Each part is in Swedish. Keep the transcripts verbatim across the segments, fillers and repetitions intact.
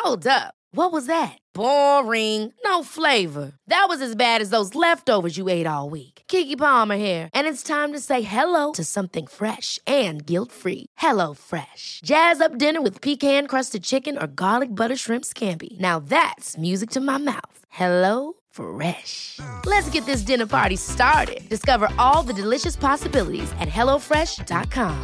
Hold up. What was that? Boring. No flavor. That was as bad as those leftovers you ate all week. Keke Palmer here, and it's time to say hello to something fresh and guilt-free. Hello Fresh. Jazz up dinner with pecan-crusted chicken or garlic butter shrimp scampi. Now that's music to my mouth. Hello Fresh. Let's get this dinner party started. Discover all the delicious possibilities at hello fresh dot com.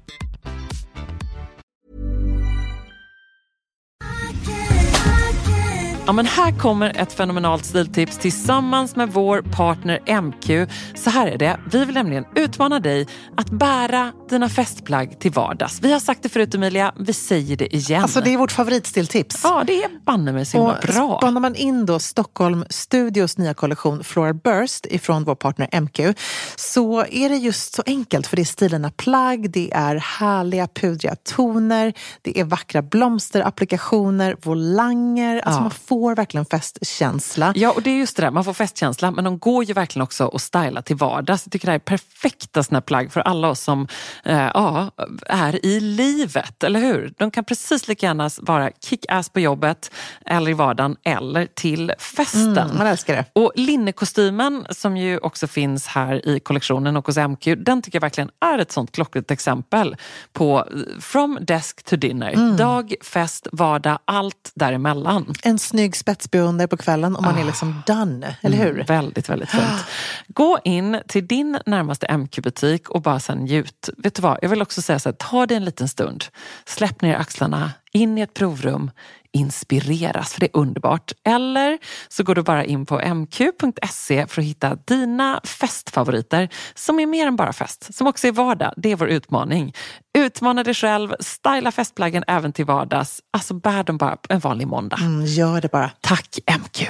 Ja, men här kommer ett fenomenalt stiltips tillsammans med vår partner M Q. Så här är det, vi vill nämligen utmana dig att bära dina festplagg till vardags. Vi har sagt det förut, Emilia, vi säger det igen. Alltså det är vårt favoritstiltips. Ja, det är banne mig så himla bra. Spannar man in då Stockholm Studios nya kollektion Floral Burst ifrån vår partner M Q, så är det just så enkelt, för det är stilarna plagg, det är härliga pudriga toner, det är vackra blomsterapplikationer, volanger, alltså ja. man får verkligen festkänsla. Ja, och det är just det där, man får festkänsla, men de går ju verkligen också att styla till vardags. Jag tycker det här är perfekta såna plagg för alla oss som eh, ja, är i livet, eller hur? De kan precis lika gärna vara kick-ass på jobbet eller i vardagen eller till festen. Mm, man älskar det. Och linnekostymen som ju också finns här i kollektionen och hos M Q, den tycker jag verkligen är ett sånt klockrent exempel på from desk to dinner. Mm. Dag, fest, vardag, allt däremellan. En snygg spetsbeonder på kvällen och man ah. är liksom done, eller hur? Mm, väldigt, väldigt fint. Gå in till din närmaste M Q-butik och bara sen njut. Vet du vad, jag vill också säga så här, ta dig en liten stund. Släpp ner axlarna, in i ett provrum, inspireras, för det är underbart. Eller så går du bara in på m q punkt se för att hitta dina festfavoriter som är mer än bara fest, som också är vardag. Det är vår utmaning. Utmana dig själv, styla festplaggen även till vardags. Alltså bär dem bara en vanlig måndag. Mm, gör det bara. Tack M Q.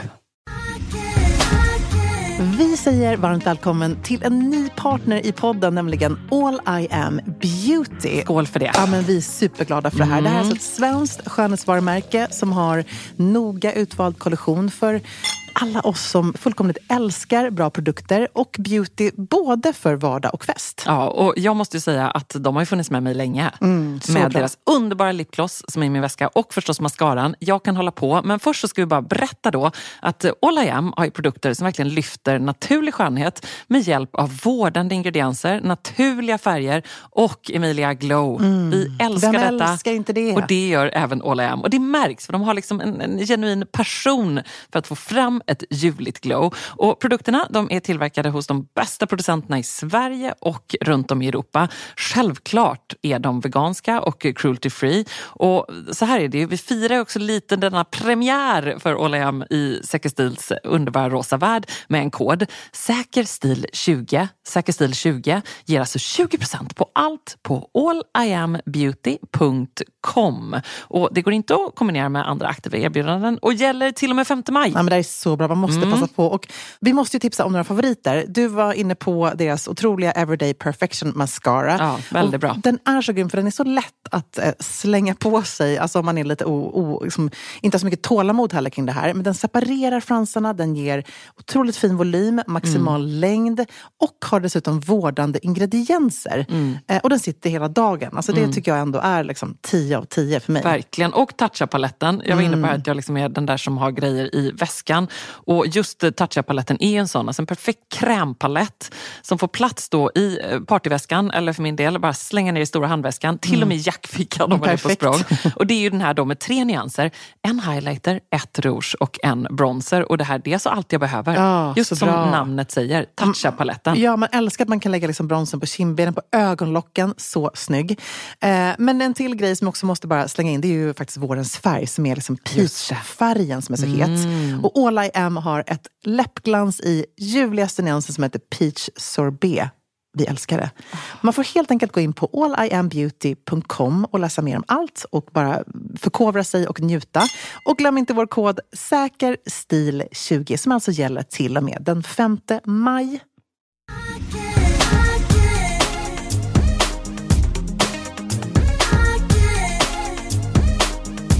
Vi säger varmt välkommen till en ny partner i podden, nämligen All I Am Beauty. Skål för det. Ja, men vi är superglada för det här. Mm. Det här är alltså ett svenskt skönhetsvarumärke som har noga utvald kollektion för alla oss som fullkomligt älskar bra produkter och beauty både för vardag och fest. Ja, och jag måste ju säga att de har ju funnits med mig länge. Mm, med bra. Deras underbara lipgloss som är i min väska och förstås mascaran. Jag kan hålla på, men först så ska vi bara berätta då att All I Am har ju produkter som verkligen lyfter naturlig skönhet med hjälp av vårdande ingredienser, naturliga färger och Emilia Glow. Mm. Vi älskar Vem detta. älskar inte det? Och det gör även All I Am. Och det märks, för de har liksom en, en genuin passion för att få fram ett ljuvligt glow. Och produkterna, de är tillverkade hos de bästa producenterna i Sverige och runt om i Europa. Självklart är de veganska och cruelty free. Och så här är det, vi firar också lite denna premiär för All I Am i Säkerstils underbara rosa värld med en kod. Säkerstil tjugo. Säkerstil tjugo ger alltså tjugo procent på allt på all i am beauty punkt com. Och det går inte att kombinera med andra aktiva erbjudanden och gäller till och med femte maj. Ja, men det är så bra, man måste mm. passa på. Och vi måste ju tipsa om några favoriter. Du var inne på deras otroliga Everyday Perfection Mascara. Ja, väldigt och bra. Den är så grym för den är så lätt att eh, slänga på sig. Alltså om man är lite o, o, liksom, inte har så mycket tålamod heller kring det här. Men den separerar fransarna, den ger otroligt fin volym, maximal mm. längd och har dessutom vårdande ingredienser. Mm. Eh, och den sitter hela dagen. Alltså det mm. tycker jag ändå är liksom tio av tio för mig. Verkligen. Och Tatcha-paletten. Jag var inne på att jag liksom är den där som har grejer i väskan. Och just Tatcha-paletten är en sån, alltså en perfekt krämpalett som får plats då i partyväskan, eller för min del bara slänga ner i stora handväskan, till mm. och med i jackfickan om man är på språng. Och det är ju den här då med tre nyanser, en highlighter, ett rouge och en bronzer. Och det här, det är så allt jag behöver. Ja, just som bra. Namnet säger, Tatcha-paletten. Ja, man älskar att man kan lägga liksom bronzen på kindbenen, på ögonlocken, så snygg. Eh, men en till grej som också måste bara slänga in, det är ju faktiskt vårens färg som är liksom peach-färgen som är så het. Mm. Och All I Am har ett läppglans i ljuvligaste nyansen som heter Peach Sorbet. Vi älskar det. Man får helt enkelt gå in på all i am beauty punkt com och läsa mer om allt och bara förkovra sig och njuta. Och glöm inte vår kod säkerstil tjugo som alltså gäller till och med den femte maj.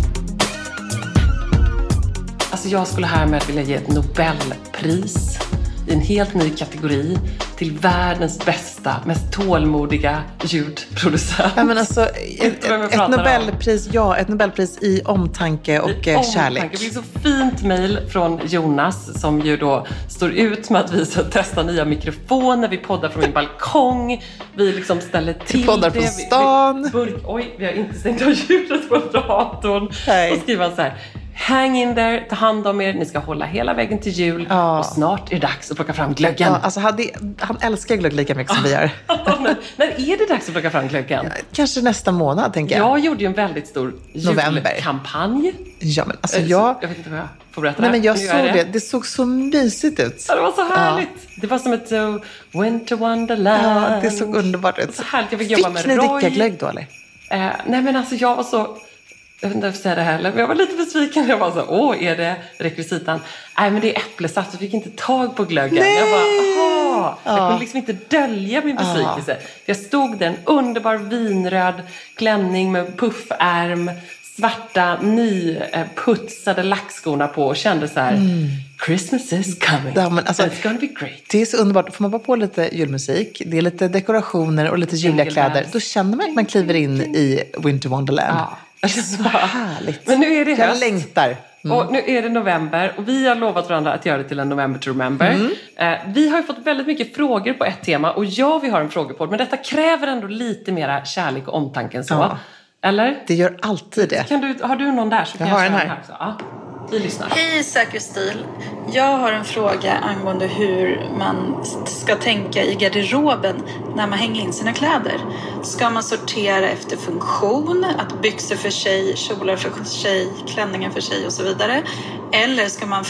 Alltså jag skulle härmed vilja ge ett Nobelpris i en helt ny kategori till världens bästa, mest tålmodiga ljudproducent. Ja, men alltså, ett, ett, ett Nobelpris, ja, ett Nobelpris i omtanke och I kärlek. Omtanke. Det är så fint mejl från Jonas som ju då står ut med att vi ska testa nya mikrofoner. Vi poddar från min balkong. Vi liksom ställer till vi poddar det. på stan. Vi, vi, oj, vi har inte stängt av ljudet på datorn. Nej. Och skriver han så här: hang in there, ta hand om er, ni ska hålla hela vägen till jul ja. Och snart är det dags att plocka fram glöggen. Ja, alltså hade, han älskar glögg lika mycket som vi gör. Men när är det dags att plocka fram glöggen? Ja, kanske nästa månad, tänker jag. Jag gjorde ju en väldigt stor julkampanj. Ja, men alltså jag... Jag vet inte vad jag får berätta. Nej, men jag såg det. det. Det såg så mysigt ut. Ja, det var så härligt. Ja. Det var som ett uh, winter wonderland. Ja, det såg underbart ut. Så härligt. Jag fick jobba med Roy. Fick ni Roy. dricka glögg då, eller? Eh, nej, men alltså jag var så... Jag vet inte om jag säga det heller, men jag var lite besviken. Jag var så, åh, är det rekvisitan? Nej, men det är äpplesaft. Jag fick inte tag på glöggen. Nej! Jag bara, aha. Ja. Jag kunde liksom inte dölja min besvikelse. Ja. Jag stod där, en underbar vinröd klänning med puffärm, svarta, nyputsade lackskorna på och kände så här, mm. Christmas is coming. Ja, men alltså, it's gonna be great. Det är så underbart. Får man bara på lite julmusik, det är lite dekorationer och lite juliga kläder, då känner man att man kliver in i Winter Wonderland. Ja. Så härligt. Men nu är det höst. Jag längtar. Mm. Och nu är det november och vi har lovat varandra att göra det till en November to Remember. Mm. Eh, vi har ju fått väldigt mycket frågor på ett tema och ja, vi har en frågepodd, men detta kräver ändå lite mera kärlek och omtanke än så. Ja. Eller? Det gör alltid det. Kan du, har du någon där? Så kan jag, jag har den här. här också. Ja. Vi lyssnar. Hej Säker stil. Jag har en fråga angående hur man ska tänka i garderoben när man hänger in sina kläder. Ska man sortera efter funktion? Att byxor för sig, kjolar för sig, klänningar för sig och så vidare? Eller ska man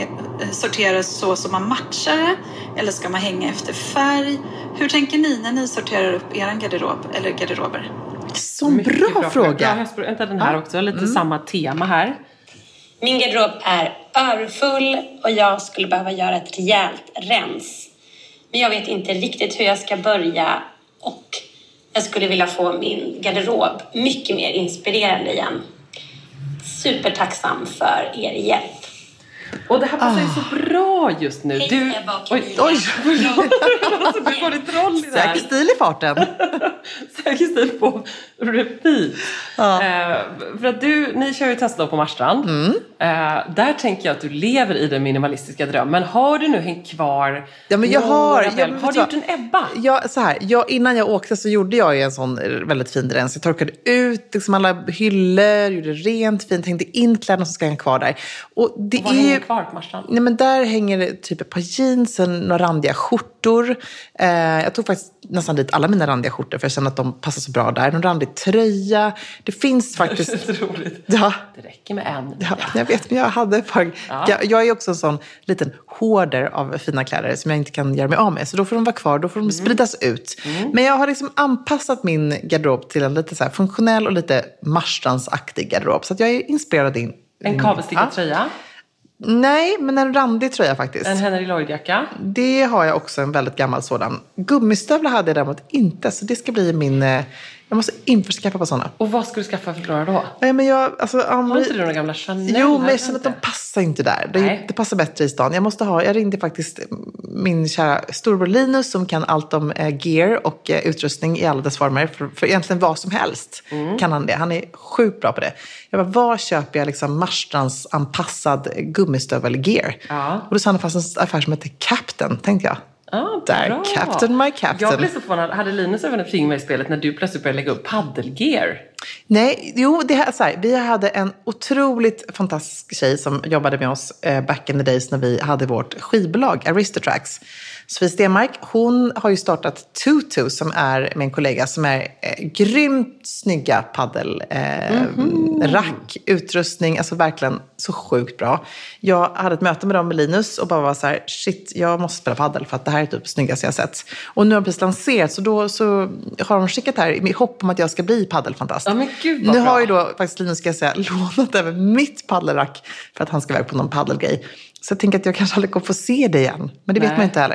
sortera så som man matchar det? Eller ska man hänga efter färg? Hur tänker ni när ni sorterar upp er garderob eller garderober? Så bra, bra fråga. Jag vänta, den här ja. också. Lite mm. samma tema här. Min garderob är överfull och jag skulle behöva göra ett rejält rens. Men jag vet inte riktigt hur jag ska börja och jag skulle vilja få min garderob mycket mer inspirerande igen. Supertacksam för er hjälp. Och det här passar ju oh. så bra just nu. Hej, du... Oj, oj. Alltså, du får ett troll i det här. Säker stil i farten. Säker stil på repeat. Ja. Eh, för att du, ni kör ju Tesla på Marstrand. Mm. Eh, där tänker jag att du lever i den minimalistiska drömmen. Har du nu hängt kvar? Ja, men jag har. Jag, har du gjort en Ebba? Ja, så här. Jag, innan jag åkte så gjorde jag ju en sån väldigt fin rens. Jag torkade ut liksom alla hyllor, gjorde rent fint, hängde in kläderna som ska hänga kvar där. Och det och är ju kvar på Marstrand? Nej, men där hänger det typ ett par jeans, några randiga skjortor. Eh, jag tog faktiskt nästan dit alla mina randiga skjortor för jag känner att de passar så bra där. Någon randig tröja. Det finns faktiskt... Det är så roligt. Ja. Det räcker med en. Ja, jag vet, men jag hade ett par... Ja. Jag, jag är också en sån liten hoarder av fina kläder som jag inte kan göra mig av med. Så då får de vara kvar, då får de mm. spridas ut. Mm. Men jag har liksom anpassat min garderob till en lite så här funktionell och lite Marstrandsaktig garderob. Så att jag är inspirerad in. En kabelstickad ja. tröja? Nej, men en randig tröja faktiskt. En Henry Lloyd-jacka? Det har jag också, en väldigt gammal sådan. Gummistövlar hade jag däremot inte, så det ska bli min... Jag måste införskaffa på sådana. Och vad ska du skaffa för några då? Nej, men jag, alltså, um, har inte du några gamla Chanel? Jo, men jag känner att de passar inte där. Det, det passar bättre i stan. Jag måste ha, jag ringde faktiskt min kära storbror Linus som kan allt om eh, gear och eh, utrustning i alla dess former. För, för egentligen vad som helst mm. kan han det. Han är sjukt bra på det. Jag bara, var köper jag liksom Marstrands anpassad gummistövel-gear? Ja. Och då sa han fast en affär som heter Captain, tänkte jag. Ah, där, bra. Captain my Captain. Jag blev så förvånad. Hade Linus även en finger med i spelet när du plötsligt började lägga upp paddelgear? Nej, jo, det här, så här, vi hade en otroligt fantastisk tjej som jobbade med oss eh, back in the days när vi hade vårt skivbolag Aristotrax. Sofie Stenmark, hon har ju startat Tutu som är med en kollega som är eh, grymt snygga paddel, eh, mm-hmm. rack, utrustning, alltså verkligen så sjukt bra. Jag hade ett möte med dem med Linus och bara var så här, shit, jag måste spela paddel för att det här är typ det snyggaste jag har sett. Och nu har de precis lanserat så då så har de skickat här med hopp om att jag ska bli paddelfantast. Ja, men gud vad nu bra. Har ju då faktiskt Linus, ska jag säga, lånat över mitt paddelrack för att han ska iväg på någon paddelgrej. Så jag tänker att jag kanske aldrig kommer få se det igen. Men det Nej. vet man inte heller.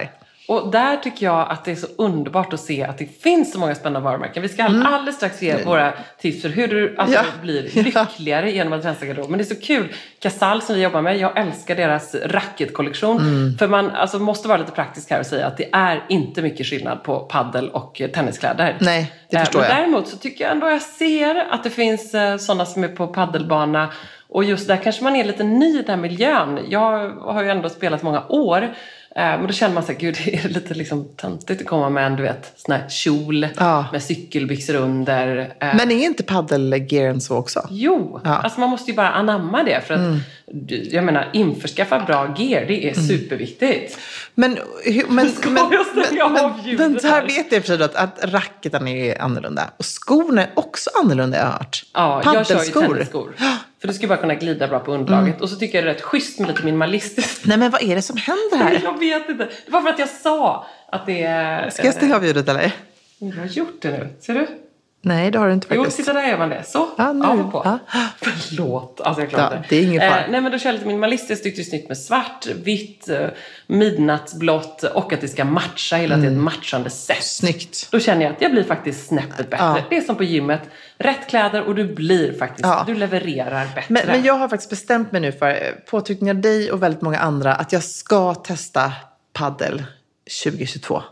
Och där tycker jag att det är så underbart att se att det finns så många spännande varumärken. Vi ska mm. alldeles strax ge våra tips för hur du alltså, ja. blir lyckligare genom att rensa garderob. Men det är så kul. Casall som vi jobbar med, jag älskar deras racketkollektion. Mm. För man alltså, måste vara lite praktisk här och säga att det är inte mycket skillnad på paddel och tenniskläder. Nej, det förstår Men jag. Däremot så tycker jag ändå jag ser att det finns eh, sådana som är på paddelbana. Och just där kanske man är lite ny i den här miljön. Jag har ju ändå spelat många år. Men då känner man sig, gud, det är lite liksom töntigt att komma med en, du vet, sån här kjol ja. med cykelbyxor under. Men är inte paddelgearen så också? Jo, ja. alltså man måste ju bara anamma det. För att, mm. jag menar, införskaffa bra gear, det är mm. superviktigt. Men, men, men, men, men, men, men så här vet jag för sig att, att racketen är annorlunda. Och skorna är också annorlunda, jag har hört. Ja, jag kör ju tennisskor. För du ska bara kunna glida bra på underlaget. Mm. Och så tycker jag det är rätt schysst med lite minimalistiskt. Nej, men vad är det som händer här? Jag vet inte. Det var för att jag sa att det är... Ska jag stänga av ljudet eller? Jag har gjort det nu. Ser du? Nej, det har du inte faktiskt. Jo, titta där gör man det. Så, ja, nu. av och på. Ja. Förlåt, alltså jag klarade ja, det. är ingen fara. Eh, nej, men då kör jag lite minimalistiskt. Tyckte det är snyggt med svart, vitt, midnattsblått. Och att det ska matcha hela tiden, mm. ett matchande sätt. Snyggt. Då känner jag att jag blir faktiskt snäppet bättre. Ja. Det är som på gymmet. Rätt kläder och du blir faktiskt, ja. du levererar bättre. Men, men jag har faktiskt bestämt mig nu för påtryckningar av dig och väldigt många andra att jag ska testa paddel tjugohundratjugotvå.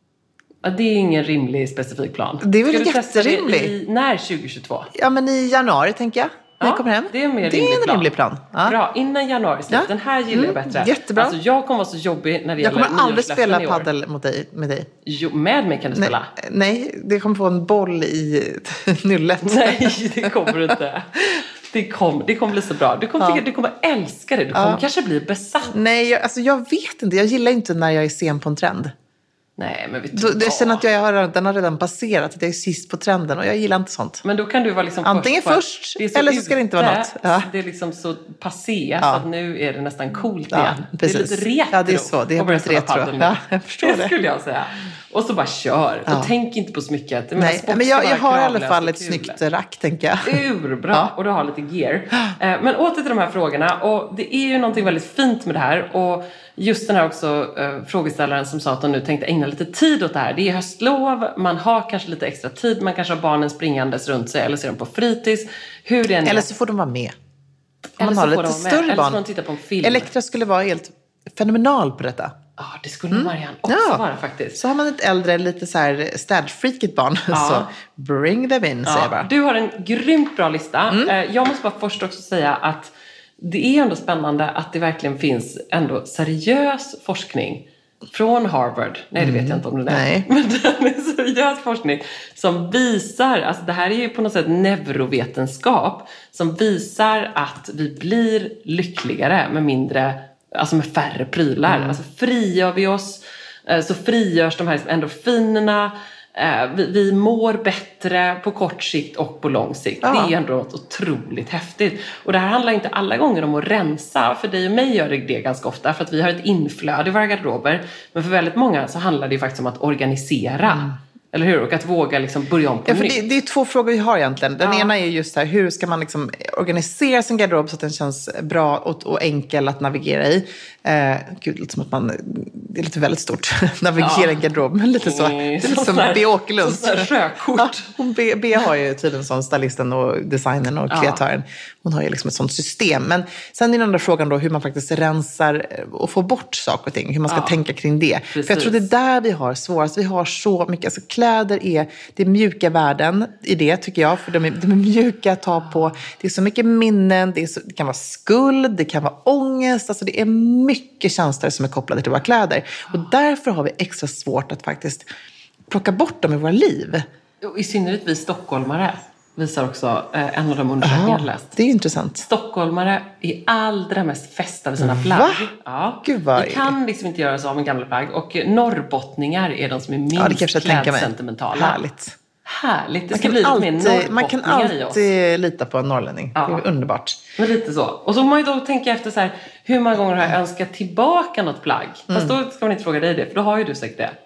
Ja, det är ingen rimlig specifik plan. Det är väl jätterimligt. Ska du testa det i, när tjugohundratjugotvå? Ja, men i januari tänker jag. När ja, jag kommer hem. Det är, mer det är en rimlig plan. Ja. Bra, innan januari slut. Ja. Den här gillar mm, jag bättre. Jättebra. Alltså jag kommer vara så jobbig när det jag gäller kommer aldrig spela paddel mot dig, med dig. Jo, med mig kan du spela. Nej, nej, det kommer få en boll i nyllet. Nej, det kommer du inte. Det kommer, det kommer bli så bra. Du kommer, ja. tycka, du kommer älska det. Du kommer ja. kanske bli besatt. Nej, jag, alltså jag vet inte. Jag gillar inte när jag är sen på en trend. Nej, men vet du då, jag känner att jag har, den har redan passerat, att jag är sist på trenden och jag gillar inte sånt. Men då kan du vara liksom antingen först, först så eller så ska det inte vara något. Ja. Det är liksom så passé ja. så att nu är det nästan coolt ja, igen. Precis. Det är lite retro. Ja, det är så. Det är blivit retro. Ja, jag förstår det. Det skulle jag säga. Och så bara kör. Ja. Och tänk inte på smycket. Men Nej, men jag, jag har i alla fall ett snyggt rack, tänker jag. Urbra. Ja. Och du har lite gear. Men åter till de här frågorna. Och det är ju någonting väldigt fint med det här. Och just den här också äh, frågeställaren som sa att de nu tänkte ägna lite tid åt det här. Det är höstlov. Man har kanske lite extra tid. Man kanske har barnen springandes runt sig. Eller ser dem på fritids. Hur det än är. Eller så får de vara med. Om man har lite större barn. Eller så får de titta på en film. Elektra skulle vara helt fenomenal på detta. Ja, det skulle mm. Marianne också ja. vara faktiskt. Så har man ett äldre, lite så här städfreaket barn. Ja. Så bring them in, ja. säger jag bara. Du har en grymt bra lista. Mm. Jag måste bara först också säga att det är ändå spännande att det verkligen finns ändå seriös forskning från Harvard. Nej, det vet jag inte om det är. Nej. Men det är seriös forskning som visar, alltså det här är ju på något sätt neurovetenskap som visar att vi blir lyckligare med mindre, alltså med färre prylar. Mm. Alltså frigör vi oss så frigörs de här endorfinerna. Vi, vi mår bättre på kort sikt och på lång sikt. Ja. Det är ändå något otroligt häftigt. Och det här handlar inte alla gånger om att rensa. För dig och mig gör det det ganska ofta. För att vi har ett inflöde i våra garderober. Men för väldigt många så handlar det ju faktiskt om att organisera. Mm. Eller hur? Och att våga liksom börja om på ja, för nytt. Det, det är två frågor vi har egentligen. Den ja. ena är just här, hur ska man liksom organisera sin garderob så att den känns bra och, och enkel att navigera i. Eh, gud, lite som att man, det är lite väldigt stort, navigera ja. en garderob. Men lite så, det är lite som B. Åkerlund. Sjökort. Ja, B, B har ju tydligen som stylisten och designern och kreatören. Hon har ju liksom ett sånt system. Men sen är den andra frågan då hur man faktiskt rensar och får bort saker och ting. Hur man ska ja. tänka kring det. Precis. För jag tror det är där vi har svårast. Vi har så mycket, alltså kläder är, det är mjuka värden i det tycker jag. För de är, de är mjuka att ta på. Det är så mycket minnen, det, är så, det kan vara skuld, det kan vara ångest. Alltså det är mycket känslor som är kopplade till våra kläder. Och därför har vi extra svårt att faktiskt plocka bort dem i våra liv. I synnerhet vi stockholmare visar också eh, en av de undersökningar jag läst. Det är intressant. Stockholmare är allra mest fästa vid sina plagg. Va? Ja. Gud vad... Vi kan liksom inte göra så av med gamla plagg. Och norrbottningar är de som är minst ja, klädsentimentala. Härligt. Härligt. Det ska bli lite mer norrbottningar Man kan alltid lita på en norrlänning. Ja. Det är underbart. Men lite så. Och så må man ju då tänka efter så här. Hur många gånger har jag önskat tillbaka något plagg? Mm. Fast då ska man inte fråga dig det. För då har ju du säkert det.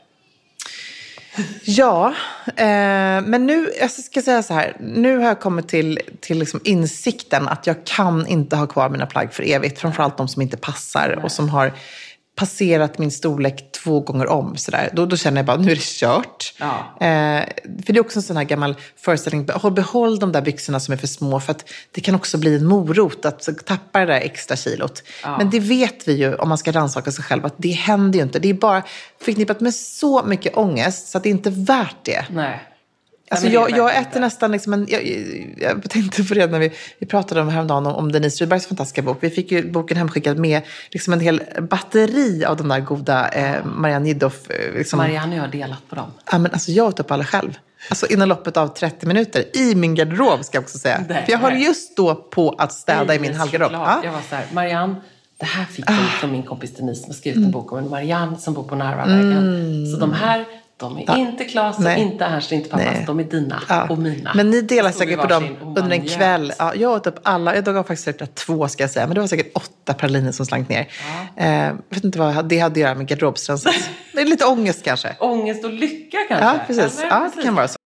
Ja, eh, men nu, jag ska säga så här, nu har jag kommit till, till liksom insikten att jag kan inte ha kvar mina plagg för evigt. Framförallt de som inte passar Nej. och som har passerat min storlek två gånger om. Sådär. Då, då känner jag bara, nu är det kört. Ja. Eh, för det är också en sån här gammal föreställning. Behåll, behåll de där byxorna som är för små. För att det kan också bli en morot att tappa det där extra kilot. Ja. Men det vet vi ju, om man ska rannsaka sig själv, att det händer ju inte. Det är bara förknippat med så mycket ångest så att det är inte värt det. Nej. Alltså Nej, jag, jag äter inte. nästan liksom en, jag, jag tänkte på det när vi, vi pratade om häromdagen om, om Denise Rydbergs fantastiska bok. Vi fick ju boken hemskickad med liksom en hel batteri av de där goda eh, Marianne Jiddoff. Eh, liksom. Marianne och jag har delat på dem. Ja, men alltså jag åt upp alla själv. Alltså inom loppet av trettio minuter i min garderob ska jag också säga. Nej, För jag höll nej. just då på att städa i min hallgarderob. Ja. Jag var så här, Marianne, det här fick jag från min kompis Denise som har skrivit en bok om en Marianne som bor på Narvavägen. Mm. Så de här, de är ja. inte Klas och inte Ernst, inte pappas. Nej. De är dina ja. och mina. Men ni delar säkert på dem under en kväll. Ja, jag åt upp alla. Jag gav faktiskt säkert två ska jag säga. Men det var säkert åtta praliner som slank ner. Ja. Eh, jag vet inte vad det hade att göra med garderobsrenset. Det är lite ångest kanske. Ångest och lycka kanske. Ja, precis. Ja, precis. Det kan vara så.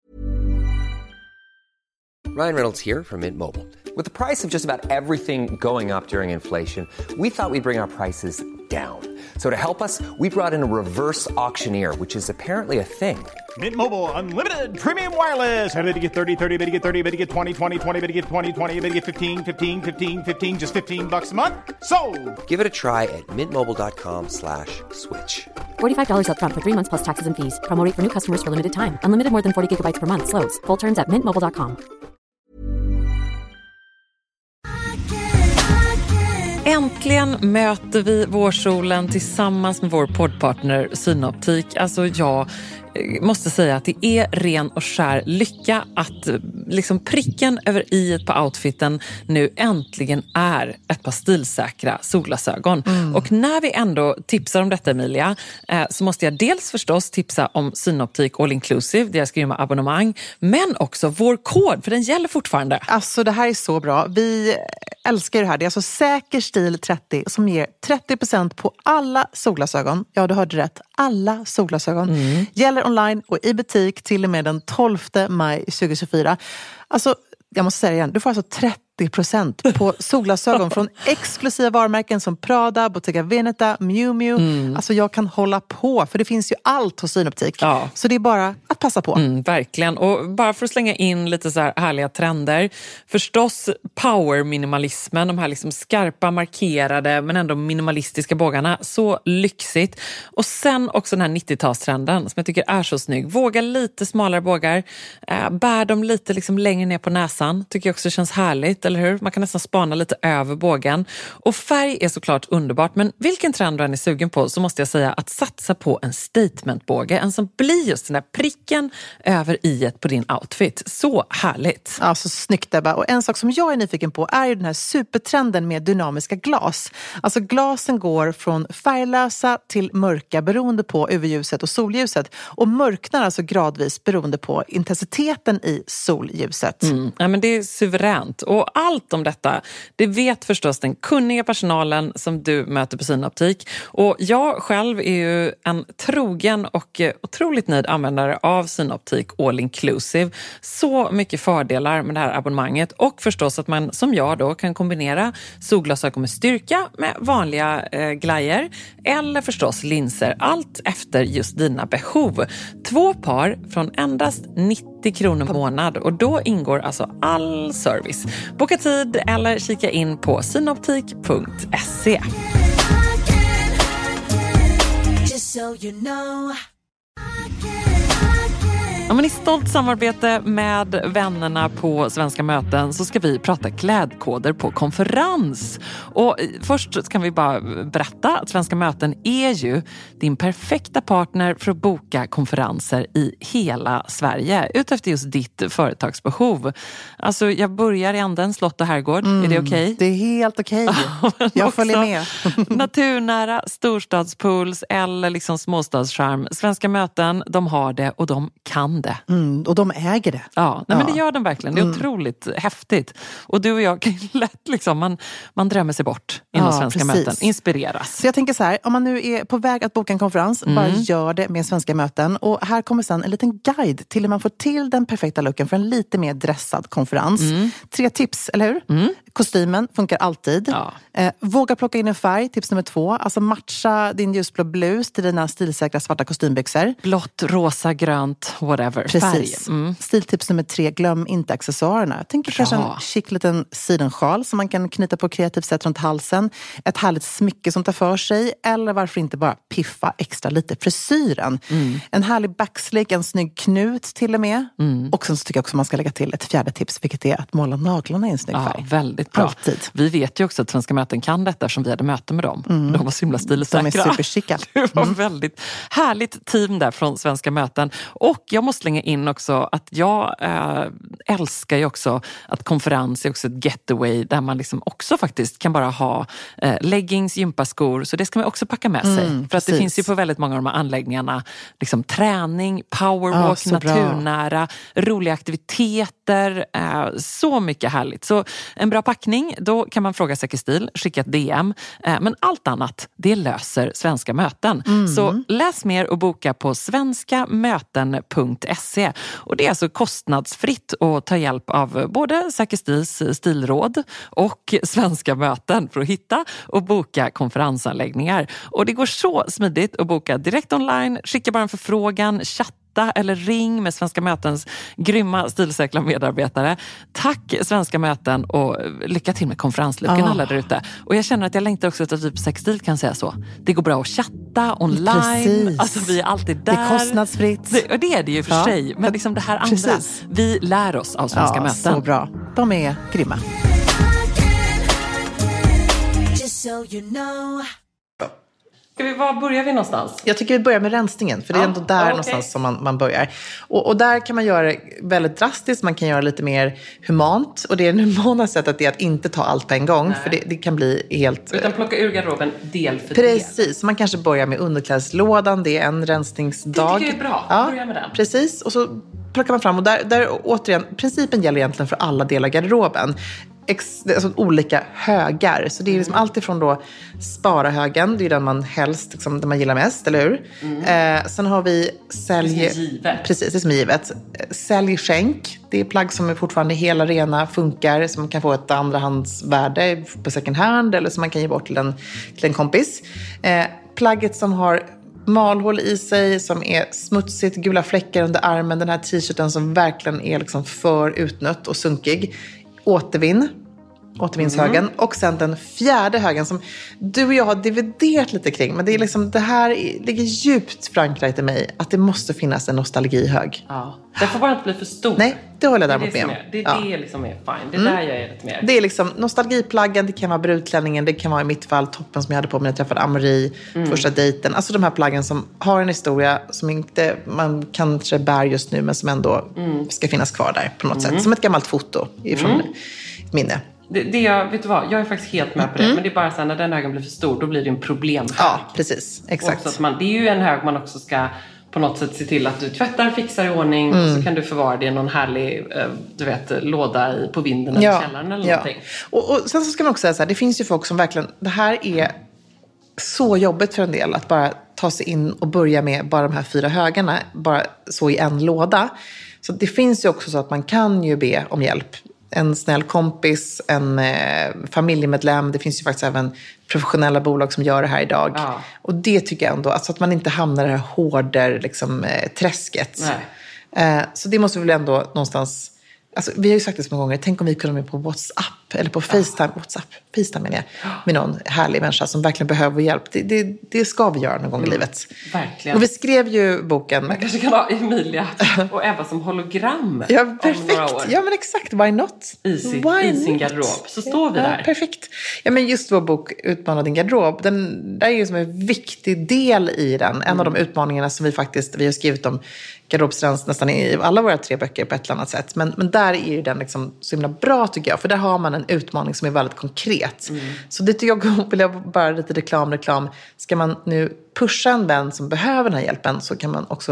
Ryan Reynolds here from Mint Mobile. With the price of just about everything going up during inflation, we thought we'd bring our prices down. So to help us, we brought in a reverse auctioneer, which is apparently a thing. Mint Mobile Unlimited Premium Wireless. How to get thirty, thirty, how to get thirty, how to get twenty, twenty, twenty, how to get twenty, twenty, how to get fifteen, fifteen, fifteen, fifteen, just fifteen bucks a month? Sold! Give it a try at mintmobile.com slash switch. forty-five dollars up front for three months plus taxes and fees. Promo rate for new customers for limited time. Unlimited more than forty gigabytes per month. Slows full terms at mint mobile dot com. Äntligen möter vi vårsolen tillsammans med vår poddpartner Synoptik. Alltså jag måste säga att det är ren och skär lycka att liksom pricken över iet på outfiten nu äntligen är ett par stilsäkra solglasögon. Mm. Och när vi ändå tipsar om detta, Emilia, eh, så måste jag dels förstås tipsa om Synoptik All Inclusive, deras grymma abonnemang, men också vår kod, för den gäller fortfarande. Alltså det här är så bra. Vi älskar det här. Det är alltså Säker stil trettio som ger trettio procent på alla solglasögon. Ja, du hörde rätt. Alla solglasögon. Mm. Gäller online och i butik till och med den tolfte maj tjugohundratjugofyra. Alltså, jag måste säga det igen. Du får alltså trettio procent på solglasögon från exklusiva varumärken som Prada, Bottega Veneta, Miu Miu. Mm. Alltså jag kan hålla på, för det finns ju allt hos Synoptik. Ja. Så det är bara att passa på. Mm, verkligen. Och bara för att slänga in lite så här härliga trender. Förstås power-minimalismen, de här liksom skarpa, markerade men ändå minimalistiska bågarna. Så lyxigt. Och sen också den här nittiotalstrenden som jag tycker är så snygg. Våga lite smalare bågar. Äh, bär dem lite liksom längre ner på näsan. Tycker jag också känns härligt, eller hur? Man kan nästan spana lite över bågen. Och färg är såklart underbart, men vilken trend du än är sugen på så måste jag säga att satsa på en statementbåge. En som blir just den där pricken över iet på din outfit. Så härligt. Ja, så snyggt Ebba. Och en sak som jag är nyfiken på är ju den här supertrenden med dynamiska glas. Alltså glasen går från färglösa till mörka beroende på U V-ljuset och solljuset. Och mörknar alltså gradvis beroende på intensiteten i solljuset. Mm. Ja, men det är suveränt. Och allt om detta, det vet förstås den kunniga personalen som du möter på Synoptik. Och jag själv är ju en trogen och otroligt nöjd användare av Synoptik All Inclusive. Så mycket fördelar med det här abonnemanget. Och förstås att man som jag då kan kombinera solglasögon med styrka med vanliga eh, glajer. Eller förstås linser. Allt efter just dina behov. Två par från endast nittio kronor per månad. Och då ingår alltså all service. Boka tid eller kika in på synoptik punkt se. Ja, men i stolt samarbete med vännerna på Svenska möten så ska vi prata klädkoder på konferens. Och först kan vi bara berätta att Svenska möten är ju din perfekta partner för att boka konferenser i hela Sverige utefter just ditt företagsbehov. Alltså jag börjar i änden slott och herrgård. Mm, är det okej? Okay? Det är helt okej. Okay. Jag följer med. Naturnära, storstadspools eller liksom småstadscharm. Svenska möten, de har det och de kan beroende. Mm, och de äger det. Ja, nej, ja. men det gör de verkligen. Det är mm. otroligt häftigt. Och du och jag kan lätt liksom, man, man drömmer sig bort inom ja, svenska precis. möten. Inspireras. Så jag tänker så här, om man nu är på väg att boka en konferens, mm. bara gör det med svenska möten. Och här kommer sen en liten guide till hur man får till den perfekta looken för en lite mer dressad konferens. Mm. Tre tips, eller hur? Mm. Kostymen funkar alltid. Ja. Eh, våga plocka in en färg, tips nummer två. Alltså matcha din ljusblå blus till dina stilsäkra svarta kostymbyxor. Blått, rosa, grönt, whatever. Precis. Mm. Stiltips nummer tre, glöm inte accessoarerna. Jag tänker kanske en chic liten sidensjal som man kan knyta på kreativt sätt runt halsen. Ett härligt smycke som tar för sig. Eller varför inte bara piffa extra lite frisyren. Mm. En härlig backslick, en snygg knut till och med. Mm. Och sen så tycker jag också man ska lägga till ett fjärde tips, vilket är att måla naglarna i en snygg färg. Ja, väldigt bra. Alltid. Vi vet ju också att Svenska möten kan detta som vi hade möte med dem. Mm. De var så himla stilsäkra. De är superchicka. Det var mm. väldigt härligt team där från Svenska möten. Och jag måste slänga in också att jag äh, älskar ju också att konferens är också ett getaway där man liksom också faktiskt kan bara ha äh, leggings, gympaskor. Så det ska man också packa med sig. Mm, För att det finns ju på väldigt många av de här anläggningarna liksom träning, powerwalk, ah, naturnära, bra. roliga aktiviteter. Äh, så mycket härligt. Så en bra packning, då kan man fråga Säker Stil, skicka ett D M. Äh, men allt annat, det löser Svenska möten. Mm. Så läs mer och boka på svenska möten punkt se. Och det är alltså kostnadsfritt att ta hjälp av både Säker Stils stilråd och Svenska möten för att hitta och boka konferensanläggningar. Och det går så smidigt att boka direkt online, skicka bara en förfrågan, chatta eller ring med Svenska mötens grymma stilsäkra medarbetare. Tack Svenska möten och lycka till med konferenslucken oh. alla där ute. Och jag känner att jag längtar också att typ Säker Stil kan säga så. Det går bra att chatta online. Precis. Alltså vi är alltid där. Det är kostnadsfritt. Det, och det är det ju för ja. sig. Men liksom det här andra. Precis. Vi lär oss av Svenska ja, möten. Så bra. De är grymma. Ska vi, var börjar vi någonstans? Jag tycker vi börjar med rensningen. För det är ja, ändå där okay. någonstans som man, man börjar. Och, och där kan man göra det väldigt drastiskt. Man kan göra det lite mer humant. Och det är det humana sättet är att inte ta allt på en gång. Nej. För det, det kan bli helt... Utan plocka ur garderoben del för precis. del. Precis. Man kanske börjar med underklädeslådan. Det är en rensningsdag. Det tycker jag är bra. Ja, börja med den. Precis. Och så plockar man fram. Och där, där återigen, principen gäller egentligen för alla delar av garderoben. Ex, alltså olika högar. Så det är liksom mm. allt ifrån då spara-högen. Det är den man helst, liksom, den man gillar mest, eller hur? Mm. Eh, sen har vi sälj... Det är givet. Precis, det är som givet. Sälj skänk. Det är plagg som är fortfarande hela rena, funkar. Som man kan få ett andrahandsvärde på second hand. Eller som man kan ge bort till en, till en kompis. Eh, plagget som har malhål i sig, som är smutsigt, gula fläckar under armen. Den här t-shirten som verkligen är liksom för utnött och sunkig. Återvinn. Återvinnshögen. Mm. Och sen den fjärde högen som du och jag har dividerat lite kring. Men det är liksom, det här ligger djupt förankrat i mig. Att det måste finnas en nostalgihög. Ja. Det får bara inte bli för stor. Nej, det håller jag däremot med om. Det är det, det liksom är fine. Det är mm. där jag är lite mer. Det är liksom nostalgiplaggen. Det kan vara brudklänningen. Det kan vara i mitt fall toppen som jag hade på mig när jag träffade Amarie. Mm. Första dejten. Alltså de här plaggen som har en historia. Som inte man kanske bär just nu. Men som ändå mm. ska finnas kvar där på något mm. sätt. Som ett gammalt foto ifrån mm. ett minne. Det, det jag, vet du vad, jag är faktiskt helt med på det. Mm. Men det är bara så här, när den högen blir för stor, då blir det en problem. Ja, precis. Exakt. Att man, det är ju en hög man också ska på något sätt se till att du tvättar, fixar i ordning. Mm. Och så kan du förvara det i någon härlig, du vet, låda i, på vinden eller ja. källaren eller ja. någonting. Och, och sen så ska man också säga så här, det finns ju folk som verkligen, det här är så jobbigt för en del att bara ta sig in och börja med bara de här fyra högarna, bara så i en låda. Så det finns ju också så att man kan ju be om hjälp. En snäll kompis, en eh, familjemedlem. Det finns ju faktiskt även professionella bolag som gör det här idag. Ja. Och det tycker jag ändå, alltså att man inte hamnar i det här hårdare liksom, eh, träsket. Eh, så det måste vi väl ändå någonstans... Alltså, vi har ju sagt det så många gånger. Tänk om vi kunde med på WhatsApp eller på FaceTime. Ja. WhatsApp, FaceTime menar jag. Med någon härlig människa som verkligen behöver hjälp. Det, det, det ska vi göra någon gång mm. i livet. Verkligen. Och vi skrev ju boken. Man kanske kan ha Emilia och Ebba som hologram. Ja, perfekt. Ja, men exakt. Why not? I, sin, Why i sin not? garderob. Så står vi ja, där. Perfekt. Ja, men just vår bok Utmana din garderob. Den där är ju som en viktig del i den. En mm. av de utmaningarna som vi faktiskt, vi har skrivit om garderobsrens nästan i alla våra tre böcker på ett eller annat sätt. Men, men där är ju den liksom så himla bra tycker jag. För där har man en utmaning som är väldigt konkret. Mm. Så det tycker jag, vill jag bara lite reklam, reklam. Ska man nu pusha en vän som behöver den här hjälpen så kan man också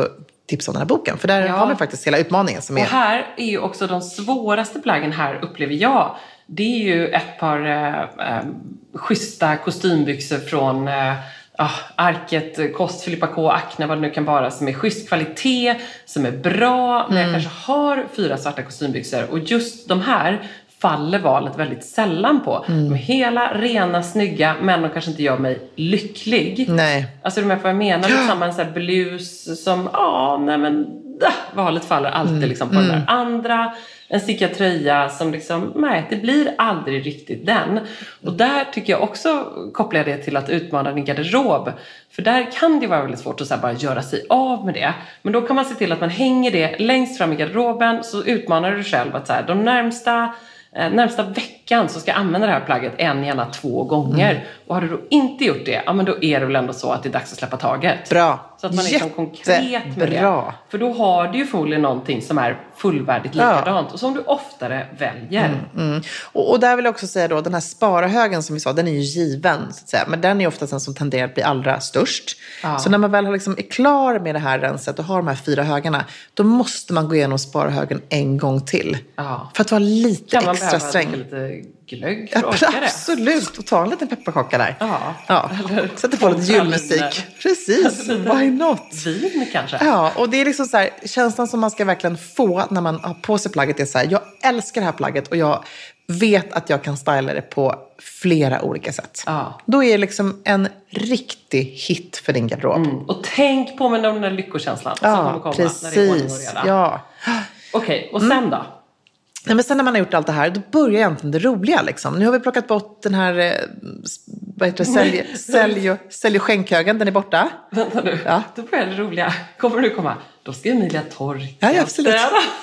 tipsa om den här boken. För där Ja. har vi faktiskt hela utmaningen som är... Och här är ju också de svåraste plaggen här, upplever jag. Det är ju ett par eh, eh, schyssta kostymbyxor från eh, ah, Arket, Kost, Filippa K, Acne, vad det nu kan vara, som är schysst kvalitet, som är bra. Men Mm. jag kanske har fyra svarta kostymbyxor. Och just de här faller valet väldigt sällan på. Mm. De är hela, rena, snygga, men de kanske inte gör mig lycklig. Nej. Alltså de här vad jag menar, liksom en sån här blus som, ja, nej men, äh, valet faller alltid Mm. liksom på den där andra. En stickad tröja som liksom, nej, det blir aldrig riktigt den. Och där tycker jag också, kopplar jag det till att utmana din garderob. För där kan det vara väldigt svårt att så här bara göra sig av med det. Men då kan man se till att man hänger det längst fram i garderoben, så utmanar du själv att så här, de närmsta Eh, närmsta veckan så ska jag använda det här plagget en, gärna två gånger. Mm. Och har du då inte gjort det, ja men då är det väl ändå så att det är dags att släppa taget. Bra. Så att man är liksom konkret med det. Bra. För då har du ju förmodligen någonting som är fullvärdigt likadant. Ja. Och som du oftare väljer. Mm, mm. Och, och där vill jag också säga då, den här sparahögen som vi sa, den är ju given så att säga. Men den är oftast den som tenderar att bli allra störst. Ja. Så när man väl har liksom är klar med det här renset och har de här fyra högarna, då måste man gå igenom sparahögen en gång till. Ja. För att vara lite kan man extra sträng. Lite glögg ja, för att orka det. Absolut, och ta en liten pepparkaka där. Ja. Ja. Sätta på lite julmusik. Precis, why not? Vin kanske. Ja, och det är liksom så här, känslan som man ska verkligen få när man har på sig plagget är så här, jag älskar det här plagget och jag vet att jag kan styla det på flera olika sätt. Ja. Då är det liksom en riktig hit för din garderob. Mm. Och tänk på med den där lyckokänslan som ja, kommer komma precis. när det är ordning och reda. Ja. Okej, okay, och sen mm. då? Nej, men sen när man har gjort allt det här, då börjar egentligen det roliga. Liksom. Nu har vi plockat bort den här eh, vad heter det, sälj, sälj, och, sälj och skänkhögen, den är borta. Vänta nu, ja. Då börjar det roliga. Kommer du komma? Då ska Emilia torka. Ja, absolut.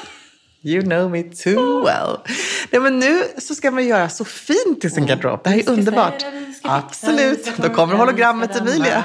You know me too well. Nej, men nu så ska man göra så fint i sin garderob. Det här är underbart. Det, absolut, då kommer hologrammet Emilia.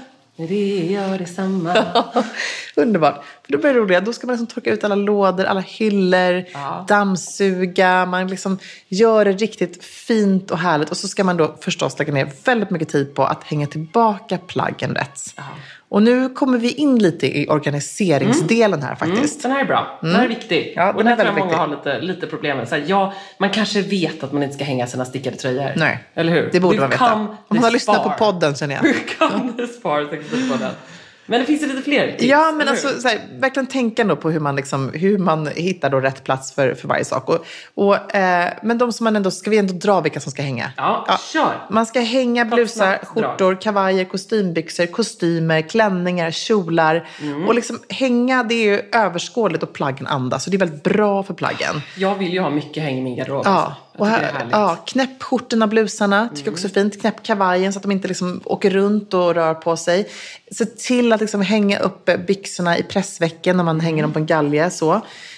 Det gör detsamma. Underbart. För då börjar det roliga. Då ska man liksom torka ut alla lådor, alla hyllor, ja. dammsuga. Man liksom gör det riktigt fint och härligt. Och så ska man då förstås lägga ner väldigt mycket tid på att hänga tillbaka plaggen rätt. Ja. Och nu kommer vi in lite i organiseringsdelen här faktiskt. Mm, den här är bra. Den här är viktig. Ja, och den tror jag många viktig. har lite, lite problem med. Så här, ja, man kanske vet att man inte ska hänga sina stickade tröjor. Nej, eller hur? Det borde man veta. Om man har lyssnat på podden känner jag. Come this far, på den. Men det finns ju lite fler tips. Ja, men alltså, så här, verkligen tänka då på hur man, liksom, hur man hittar då rätt plats för, för varje sak. Och, och, eh, men de som man ändå, ska vi ändå dra vilka som ska hänga? Ja, ja. Kör. Man ska hänga blusar, skjortor, kavajer, kostymbyxor, kostymer, klänningar, kjolar. Mm. Och liksom hänga, det är ju överskådligt och plaggen andas. Så det är väldigt bra för plaggen. Jag vill ju ha mycket häng i min garderob. Ja. Alltså. Och här, ja, knäpp skjortorna, blusarna, tycker jag också är fint. Knäpp kavajen så att de inte liksom åker runt och rör på sig. Se till att liksom hänga upp byxorna i pressvecken när man hänger dem på en galge. Så,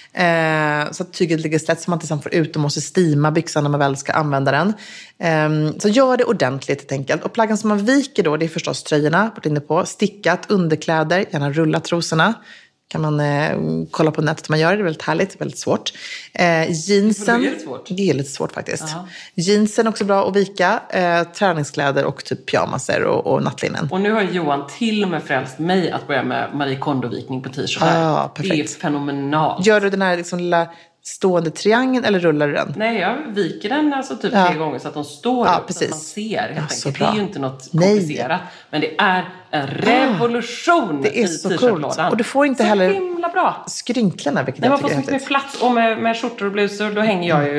eh, så att tyget ligger slätt så man inte får ut och måste stima byxan när man väl ska använda den. Eh, så gör det ordentligt helt enkelt. Och plaggen som man viker då, det är förstås tröjorna, varit inne på. Stickat, underkläder, gärna rulla trosorna. Kan man eh, kolla på nätet hur man gör det. Det är väldigt härligt, väldigt svårt. Eh, jeansen. Det är, svårt. det är lite svårt faktiskt. Uh-huh. Jeansen är också bra att vika. Eh, träningskläder och typ pyjamaser och, och nattlinnen. Och nu har Johan till och med frälst mig att börja med Marie Kondo-vikning på t-shirtar. Ah, det är fenomenalt. Gör du den här liksom lilla stående triangeln eller rullar du den? Nej, jag viker den alltså typ ja. tre gånger så att de står ja, upp precis. så att man ser. Helt ja, enkelt. Det är ju inte något komplicerat. Nej. Men det är en revolution ah, det är i så t-shirtlådan. Coolt. Och du får inte så heller himla bra. Skrynklorna, vilket Nej, jag man får så mycket mer plats. Och med, med skjortor och blusor, då hänger jag ju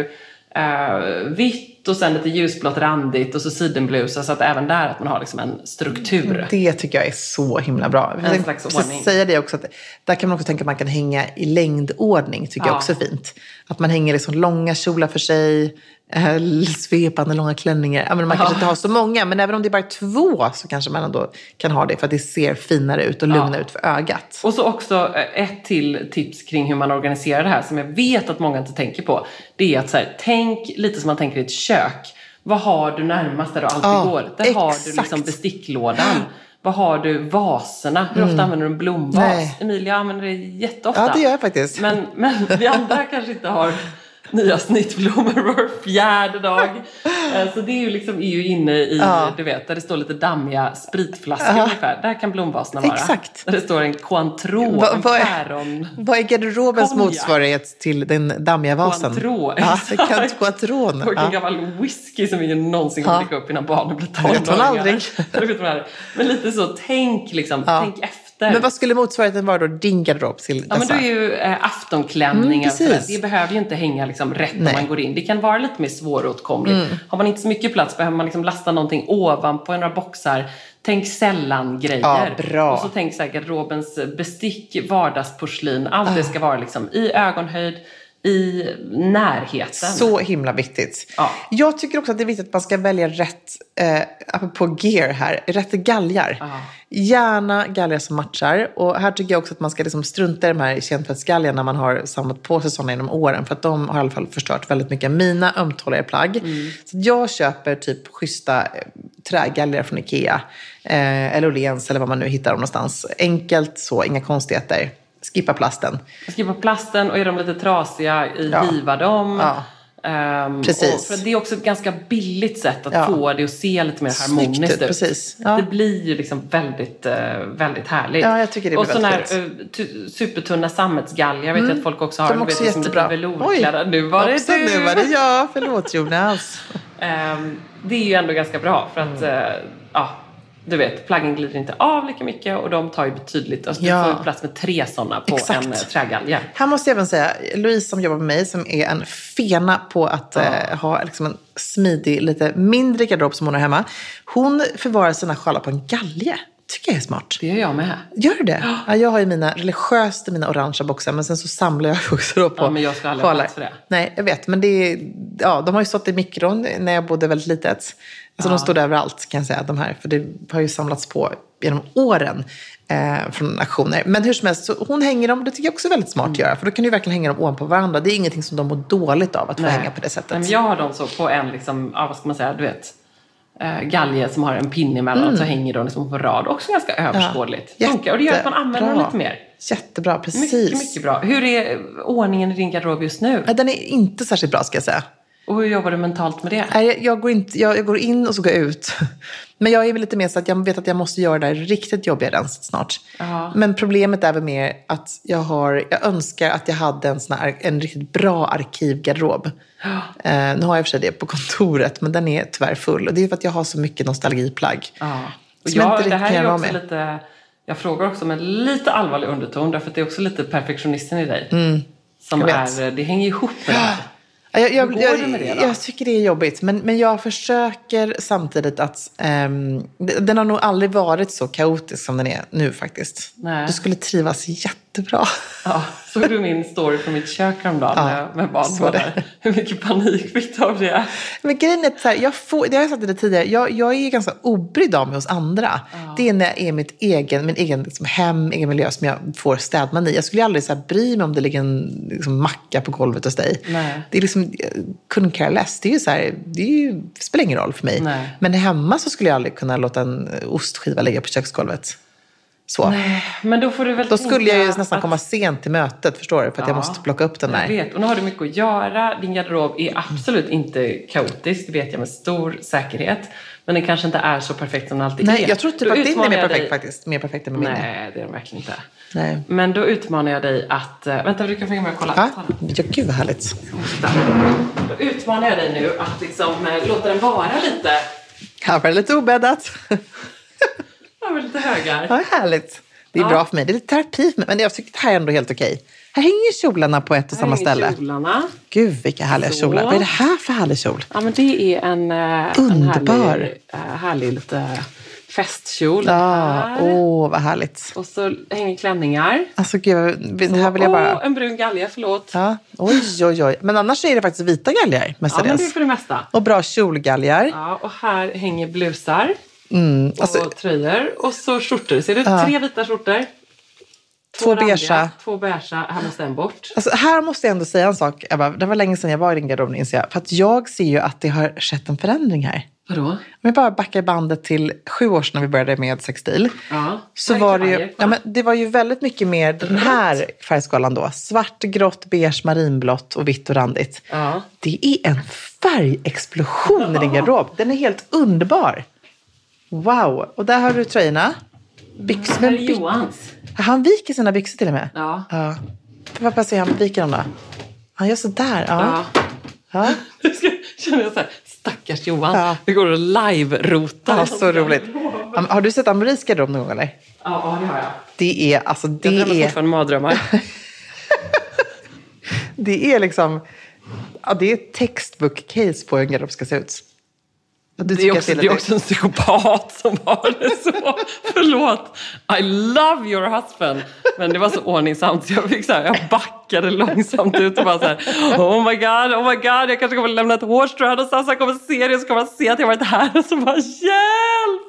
uh, vitt och sen lite ljusblått randigt och så sidenblusar så att även där att man har liksom en struktur. Det tycker jag är så himla bra. En jag slags ordning. Jag säga det också att där kan man också tänka att man kan hänga i längdordning, tycker ja. jag också är fint. Att man hänger liksom långa kjolar för sig, äh, svepande långa klänningar. Ja, men man ja. kanske inte har så många, men även om det är bara två så kanske man ändå kan ha det för att det ser finare ut och lugnare ja. ut för ögat. Och så också ett till tips kring hur man organiserar det här som jag vet att många inte tänker på. Det är att så här, tänk lite som man tänker i ett kök. Vad har du närmast där du alltid ja, går? Där exakt. har du liksom besticklådan. Vad har du? Vaserna. Hur ofta mm. använder du en blomvas? Nej. Emilia använder det jätteofta. Ja, det gör jag faktiskt. Men, men vi andra kanske inte har nya snittblommor var fjärde dag. Så det är ju liksom är ju inne i, ja. du vet, där det står lite dammiga spritflaskor ja. ungefär. Där kan blomvaserna vara. Exakt. Där det står en Cointreau, Va, en vad, är, päron. vad är garderobens Konjak. motsvarighet till den dammiga vasen? Cointreau. Ja, Cointreau. Och en ja. gammal whisky som ingen någonsin kommer ja. dricka upp innan barnen blir tolv. Men lite så, tänk liksom, ja. tänk efter. Men vad skulle motsvarigheten vara då? Din garderob till dessa? Ja, men då är ju äh, aftonklänningar. Mm, det behöver ju inte hänga liksom rätt när man går in. Det kan vara lite mer svåråtkomligt. Mm. Har man inte så mycket plats behöver man liksom lasta någonting ovanpå några boxar. Tänk sällan grejer. Ja, bra. Och så tänk så här, garderobens bestick, vardagsporslin. Allt ah. det ska vara liksom i ögonhöjd, i närheten. Så himla viktigt. Ja. Jag tycker också att det är viktigt att man ska välja rätt, eh, på gear här, rätt galgar. Ja. Gärna galgar som matchar. Och här tycker jag också att man ska liksom strunta i de här kentvättsgalgarna när man har samlat på sig sådana genom åren. För att de har i alla fall förstört väldigt mycket mina ömtåliga plagg. Mm. Så jag köper typ schyssta trägalgar från Ikea. Eh, eller Åhléns eller vad man nu hittar dem någonstans. Enkelt så, inga konstigheter. Skippa plasten. Skippa plasten och är de lite trasiga i ja. hiva dem. Ja. Um, precis. Och för det är också ett ganska billigt sätt att ja. få det att se lite mer harmoniskt ut. Precis. Ja. Det blir ju liksom väldigt, uh, väldigt härligt. Ja, jag tycker det är och väldigt här uh, t- supertunna sammetsgalgar. Jag vet mm. att folk också har. De också vet, jättebra. Oj, nu var det också, nu var det jag. Förlåt Jonas. um, det är ju ändå ganska bra för att mm. uh, ja, du vet, plaggen glider inte av lika mycket och de tar ju betydligt. Alltså ja. du får plats med tre sådana på Exakt. en trägalja. Här måste jag även säga, Louise som jobbar med mig som är en fena på att ja. eh, ha liksom en smidig, lite mindre garderob som hon har hemma. Hon förvarar sina sjalar på en galge. Tycker jag är smart. Det gör jag med. Gör du det? Ja. Ja, jag har ju mina religiöst mina orangea boxar, men sen så samlar jag också då på ja, men jag ska aldrig ha plats för det. Nej, jag vet. Men det är, ja, de har ju stått i mikron när jag bodde väldigt litet. Alltså ja. de stod överallt kan jag säga, de här. För det har ju samlats på genom åren eh, från aktioner. Men hur som helst, så hon hänger dem, det tycker jag också är väldigt smart mm. att göra. För då kan du verkligen hänga dem ovanpå varandra. Det är ingenting som de mår dåligt av att få Nej. hänga på det sättet. Men jag har dem så på en, liksom, ja, vad ska man säga, du vet... galge som har en pinne emellan mm. så hänger de liksom på rad. Också ganska överskådligt. Ja, och det gör att man använder dem lite mer. Jättebra, precis. Mycket, mycket bra. Hur är ordningen i din garderob just nu? Den är inte särskilt bra ska jag säga. Och hur jobbar du mentalt med det? Jag, jag, går, inte, jag, jag går in och så går jag ut. Men jag är väl lite mer så att jag vet att jag måste göra det här riktigt jobbiga renset snart. Aha. Men problemet är väl mer att jag har, jag önskar att jag hade en, sån här, en riktigt bra arkivgarderob. Uh, nu har jag för sig det på kontoret, men den är tyvärr full. Och det är för att jag har så mycket nostalgiplagg. Ja. Och jag, det här är ju också lite... Jag frågar också med lite allvarlig underton. Därför att det är också lite perfektionisten i dig. Mm. Som är, det hänger ihop med det här. Jag, jag, Hur går jag, det med det då? Jag tycker det är jobbigt. Men, men jag försöker samtidigt att... Um, den har nog aldrig varit så kaotisk som den är nu faktiskt. Nej. Du skulle trivas jättebra. Ja, såg du min story från mitt kök häromdagen ja, med barn? Det. Hur mycket panik fick du av det? Men grejen är så här, jag får, det har jag sagt det tidigare, jag, jag är ganska obrydd av mig hos andra. Ja. Det är när jag är mitt egen, min egen liksom, hem, egen miljö som jag får städman i. Jag skulle aldrig så här, bry mig om det ligger en liksom, macka på golvet hos dig. Nej. Det är liksom, couldn't care less. Det är ju så här, det, är ju, det spelar ingen roll för mig. Nej. Men hemma så skulle jag aldrig kunna låta en ostskiva ligga på köksgolvet. Så. Nej, men då får du väl Då skulle jag ju nästan att... komma sent till mötet, förstår du? För att ja, jag måste plocka upp den där. Jag vet, och nu har du mycket att göra. Din garderob är absolut inte kaotisk, det vet jag med stor säkerhet. Men den kanske inte är så perfekt som den alltid Nej, är. jag tror typ att din är mer perfekt dig... faktiskt. Mer perfekt än min. Nej, det är den verkligen inte. Nej. Men då utmanar jag dig att... Vänta, du kan få med och kolla. Ja, ja gud vad härligt. Då utmanar jag dig nu att liksom, låta den vara lite... Här var det lite obäddat. Ja, men lite högar. Ja, härligt. Det är ja. bra för mig. Det är lite terapi för mig. Men jag tycker det här är ändå helt okej. Här hänger kjolarna på ett och samma ställe. Här kjolarna. Gud, vilka härliga så. kjolar. Vad är det här för härlig kjol? Ja, men det är en, Underbar. en härlig, härlig lite festkjol. Ja, åh, vad härligt. Och så hänger klänningar. Alltså gud, det här vill jag bara... Åh, en brun galge, förlåt. Ja, oj, oj, oj. Men annars är det faktiskt vita galgar mestadels. Ja, men det är för det mesta. Och bra kjolgalgar. Ja, och här hänger blusar. Mm, alltså, och tröjor. Och så skjortor. Ser du? Ja. Tre vita skjortor. Två beiga. Två beiga. Här måste en bort. Alltså, här måste jag ändå säga en sak, Ebba. Det var länge sedan jag var i din garderob, inser jag. För att jag ser ju att det har skett en förändring här. Vadå? Om vi bara backar bandet till sju år sedan när vi började med sextil. Ja. Så var det ju, ja, men det var ju väldigt mycket mer den här färgskalan då. Svart, grått, beige, marinblått och vitt och randigt. Ja. Det är en färgexplosion i din garderob. Den är helt underbar. Wow. Och där har du tröjorna. Byxor med byx. Johans. Han viker sina byxor till och med. Ja. Ja. Får bara se han viker dem då. Han gör så där. Ja. Ja. Ja. Nu ska, känner jag så här, stackars Johan. Ja. Vi går och live-rotar. Ja, så roligt. Har du sett Amoris garderob någon gång eller? Ja, det har jag. Det är alltså det jag drömmer är fortfarande mardrömmar. det är liksom ja, det är ett textbook case på hur en garderob ska se ut. Du det är, också, det är också en psykopat som har det så. Förlåt. I love your husband. Men det var så ordningsamt så jag fick så här, jag backade långsamt ut och bara så här, oh my god, oh my god, jag kanske kommer lämna ett hårstrå här någonstans, jag kommer se det och så kommer jag se att jag varit här och så bara, hjälp!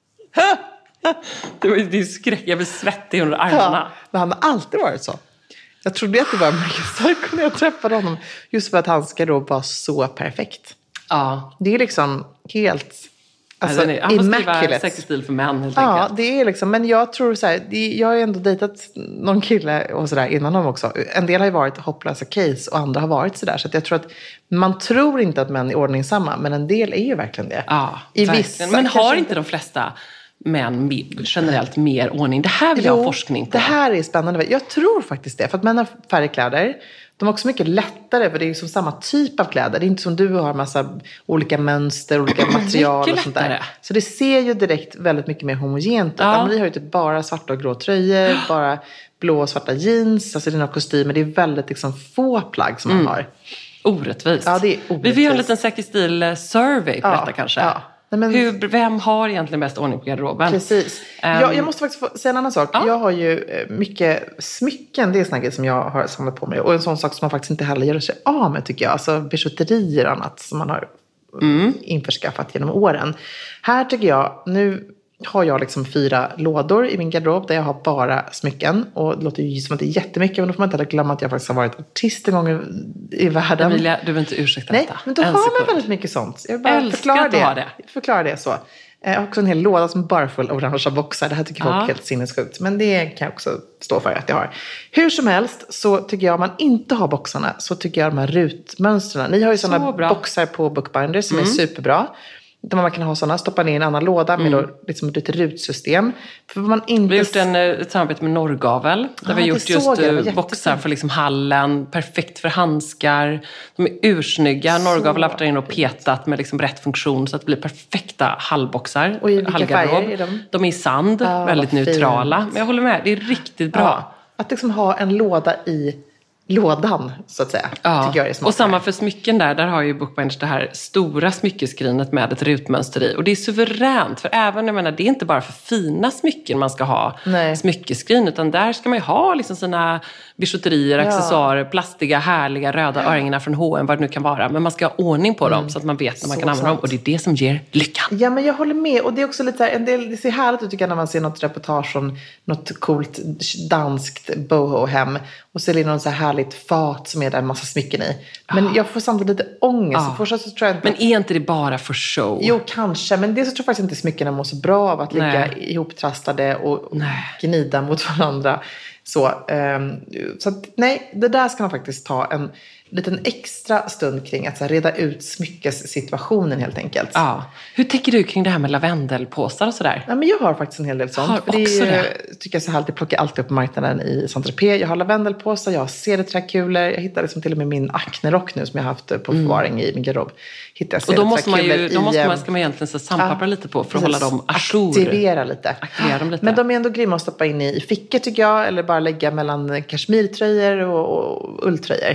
Det var ju det är skräck, jag blev svettig under armarna. Ja, men han har alltid varit så. Jag trodde att det var mycket starkt när jag träffade honom. Just för att hans garderob var så perfekt. Ja. Det är liksom helt alltså, alltså, han får skriva sexstil för män helt ja, enkelt. det är liksom, men jag tror så här, det, jag har ju ändå dejtat någon kille och sådär innan dem också. En del har ju varit hopplösa case och andra har varit sådär. Så att jag tror att man tror inte att män är ordningsamma, men en del är ju verkligen det. Ja, I verkligen. vissa, men har inte de flesta män generellt mer ordning? Det här vill jo, jag ha forskning på. Det här är spännande. Jag tror faktiskt det, för att män har färre kläder. De är också mycket lättare, för det är ju som samma typ av kläder. Det är inte som du har massa olika mönster, olika material och sånt där. Så det ser ju direkt väldigt mycket mer homogent ut. Ja. Vi har ju typ bara svarta och grå tröjor, bara blå och svarta jeans. Alltså det är några kostymer. Det är väldigt liksom få plagg som mm. man har. Orättvist. Ja, det är orättvist. Vi får göra en liten säker stil-survey på ja. detta kanske. Ja. Nej, men... Hur, vem har egentligen bäst ordning på garderoben? Precis. Um... Jag, jag måste faktiskt få säga en annan sak. Ja. Jag har ju mycket smycken. Det är såna som jag har samlat på mig. Och en sån sak som man faktiskt inte heller gör sig av med, tycker jag. Alltså bijouterier och annat som man har mm. införskaffat genom åren. Här tycker jag, nu har jag liksom fyra lådor i min garderob där jag har bara smycken. Och det låter ju som att det är jättemycket, men då får man inte heller glömma att jag faktiskt har varit artist en gång i, i världen. Emilia, du vill inte ursäkta Nej, detta. men då en har man sekund. väldigt mycket sånt. Jag bara förklarar det. det. Förklara det så. Jag har också en hel låda som bara full av orangea boxar. Det här tycker folk är helt sinnessjukt. Men det kan jag också stå för att jag har. Hur som helst så tycker jag, om man inte har boxarna, så tycker jag de här rutmönstren. Ni har ju sådana boxar på Bookbinder som mm. är superbra. Där man kan ha sådana, stoppa ner i en annan låda med mm. då, liksom ett rutsystem. För man inte... Vi har gjort en, ett samarbete med Norrgavel. Där ah, vi har gjort just boxar för liksom hallen. Perfekt för handskar. De är ursnygga. Så Norrgavel har haft in och petat med liksom rätt funktion så att det blir perfekta hallboxar. Och i vilka färger är de? De är i sand, ah, väldigt neutrala. Fint. Men jag håller med, det är riktigt bra. Ja, att liksom ha en låda i... lådan, så att säga. Ja, tycker jag är smart. Och samma för smycken där. Där har ju Bookbinders det här stora smyckeskrinet med ett rutmönster i. Och det är suveränt. För även, jag menar, det är inte bara för fina smycken man ska ha Nej. smyckeskrin. Utan där ska man ju ha liksom sina bijouterier, ja. accessoarer, plastiga, härliga, röda ja. öringarna från H och M, vad det nu kan vara. Men man ska ha ordning på dem mm. så att man vet när man så kan använda sant. dem. Och det är det som ger lyckan. Ja, men jag håller med. Och det är också lite så här, en del, det ser härligt ut tycker jag när man ser något reportage om något coolt danskt boho-hem. Och så är det någon så här härligt fat som är där en massa smycken i. Men ah. jag får samtidigt lite ångest. Ah. Först så tror jag inte men är inte det bara för show? Jo, kanske. Men det så tror jag faktiskt inte smyckena mår så bra av att ligga nej. ihoptrastade och nej. gnida mot varandra. Så, um, så att, nej, det där ska man faktiskt ta en liten extra stund kring att så här, reda ut smyckessituationen helt enkelt. Ja. Hur tänker du kring det här med lavendelpåsar och sådär? Ja, men jag har faktiskt en hel del sånt. Har för det, också det tycker jag så här, det plockar alltid upp på marknaden i Saint-Tropez. Jag har lavendelpåsar, jag har cederträkulor. Jag hittar liksom till och med min aknerock nu som jag har haft på förvaring mm. i min garderob. Hittar och då måste man ju, då måste man, ska man egentligen så sandpappra ja, lite på för att hålla dem ajour. Aktivera lite. Aktivera dem lite. Men de är ändå grymma att stoppa in i, i fickor tycker jag. Eller bara lägga mellan kashmirtröjor och, och ulltröjor.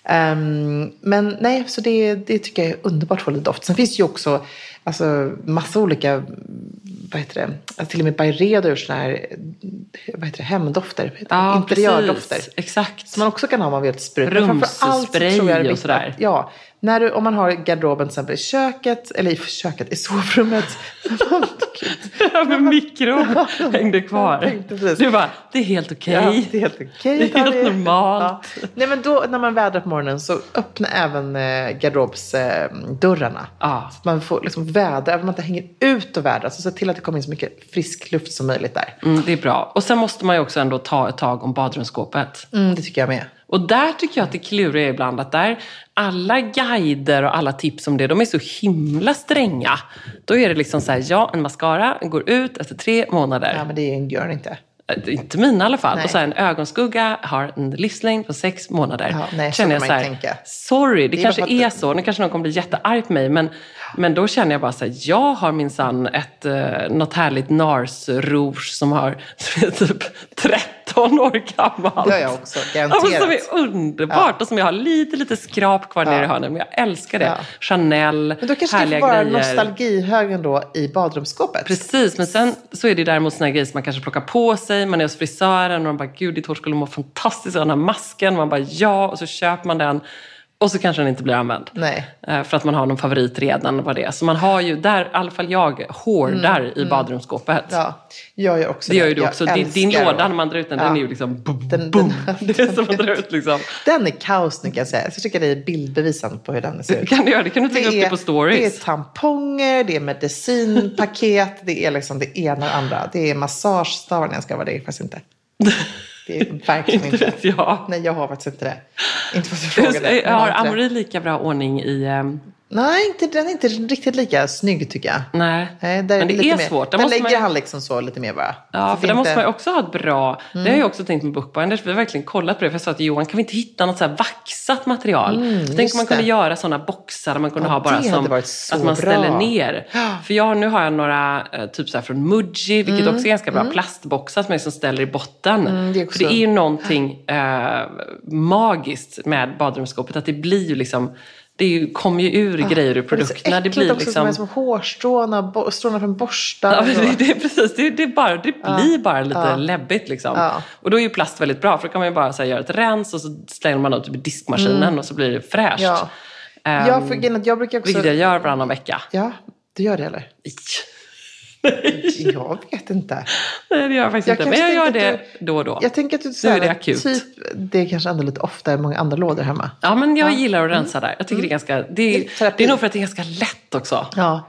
Um, men nej, så det, det tycker jag är underbart för lite doft. Sen finns ju också alltså, massa olika, vad heter det, alltså, till och med Byredo gör såna här, vad heter det, hemdofter, ja, interiördofter. Exakt. Som man också kan ha om man vill sprut. Rumsspray och sådär. Ja, när du, om man har garderoben till exempel i köket, eller i köket, i sovrummet. Ja, men mikro hängde kvar. Du bara, det är helt okej. Okay. Ja, det är helt okej. Okay, det är helt normalt. Ja. Nej, men då, när man vädrar på morgonen så öppna även eh, garderobsdörrarna. Ja. Så man får liksom vädra, även om man inte hänger ut och vädra. Så se till att det kommer in så mycket frisk luft som möjligt där. Mm, det är bra. Och sen måste man ju också ändå ta ett tag om badrumsskåpet. Mm, det tycker jag med. Och där tycker jag att det kluriga är ibland att där alla guider och alla tips om det, de är så himla stränga. Då är det liksom så här, ja, en mascara går ut efter tre månader. Ja, men det gör det inte. Inte mina i alla fall. Nej. Och så här, en ögonskugga har en livslängd på sex månader. Ja, nej, känner så jag så här, tänka. sorry, det, det kanske är, är att... så. Nu kanske någon kommer bli jättearg på mig. Men, men då känner jag bara så här, jag har minsann ett, uh, något härligt Nars Rouge som har som är typ tretton år gammalt. Det har jag också, garanterat. Ja, som är underbart. Ja. Och som jag har lite, lite skrap kvar ja. nere i hörnen. Men jag älskar det. Ja. Chanel, men då kanske härliga det får vara grejer. nostalgihögen då i badrumsskåpet. Precis, men sen så är det däremot såna grejer som man kanske plockar på sig. Man är hos frisören och man bara, gud, ditt hår skulle må fantastiskt. Och den här masken, man bara, ja. Och så köper man den. Och så kanske den inte blir använd. Nej. För att man har någon favorit redan. Vad det är. Så man har ju, där, i alla fall jag, hårdar mm, i badrumsskåpet. Ja, jag gör också det. Det gör ju du också. Din, din låda när man drar ut den, ja. den är ju liksom boom, den, boom. Den, det är som att dra ut liksom. Den är kaos nu kan jag säga. Så tycker jag det är bildbevisande på hur den ser ut. Kan du göra det? Kan du lägga upp det på stories? Det är tamponger, det är medicinpaket, det är liksom det ena och andra. Det är massagestavar när jag ska vara det, fast inte. Det är verkligen inte. Inte vet jag. Nej, jag har faktiskt inte det. Inte för att fråga det. Har Amori lika bra ordning i... Um... Nej, inte, den är inte riktigt lika snygg tycker jag. Nej, Nej men det är mer, svårt. Där lägger man... han liksom så lite mer bara. Ja, så för där inte... måste man ju också ha ett bra... Mm. Det har jag också tänkt med Bookbinders. Vi har verkligen kollat på det. För jag sa till Johan, kan vi inte hitta något så här vaxat material? Mm, så tänk om man kunde göra sådana boxar där man kunde ja, ha bara som att man ställer bra. ner. För jag, nu har jag några typ så här från Muji, vilket mm. också är ganska bra. Mm. Plastboxar som jag som ställer i botten. Mm, det också... För det är ju någonting äh, magiskt med badrumsskåpet. Att det blir ju liksom... Det är ju, kommer ju ur ah, grejer ur produkterna. Det, det blir också liksom... som hårstråna, bo, stråna från borstar. Ja, det, det är precis. Det, det, är bara, det blir ah, bara lite ah, läbbigt liksom. Ah. Och då är ju plast väldigt bra. För då kan man ju bara så här, göra ett rens och så slänger man ut i diskmaskinen mm. och så blir det fräscht. Ja. Um, ja, för jag brukar också... Vilket jag gör varannan vecka. Ja, du gör det eller? Jag vet inte. Nej, det gör jag faktiskt jag inte. Men jag gör det du, då och då. Jag tänker att du säger det typ, det är kanske ändå lite ofta i många andra lådor hemma. Ja, men jag ja. gillar att rensa där. Jag tycker mm. det är ganska, det är, det, det är nog för att det är ganska lätt också. Ja.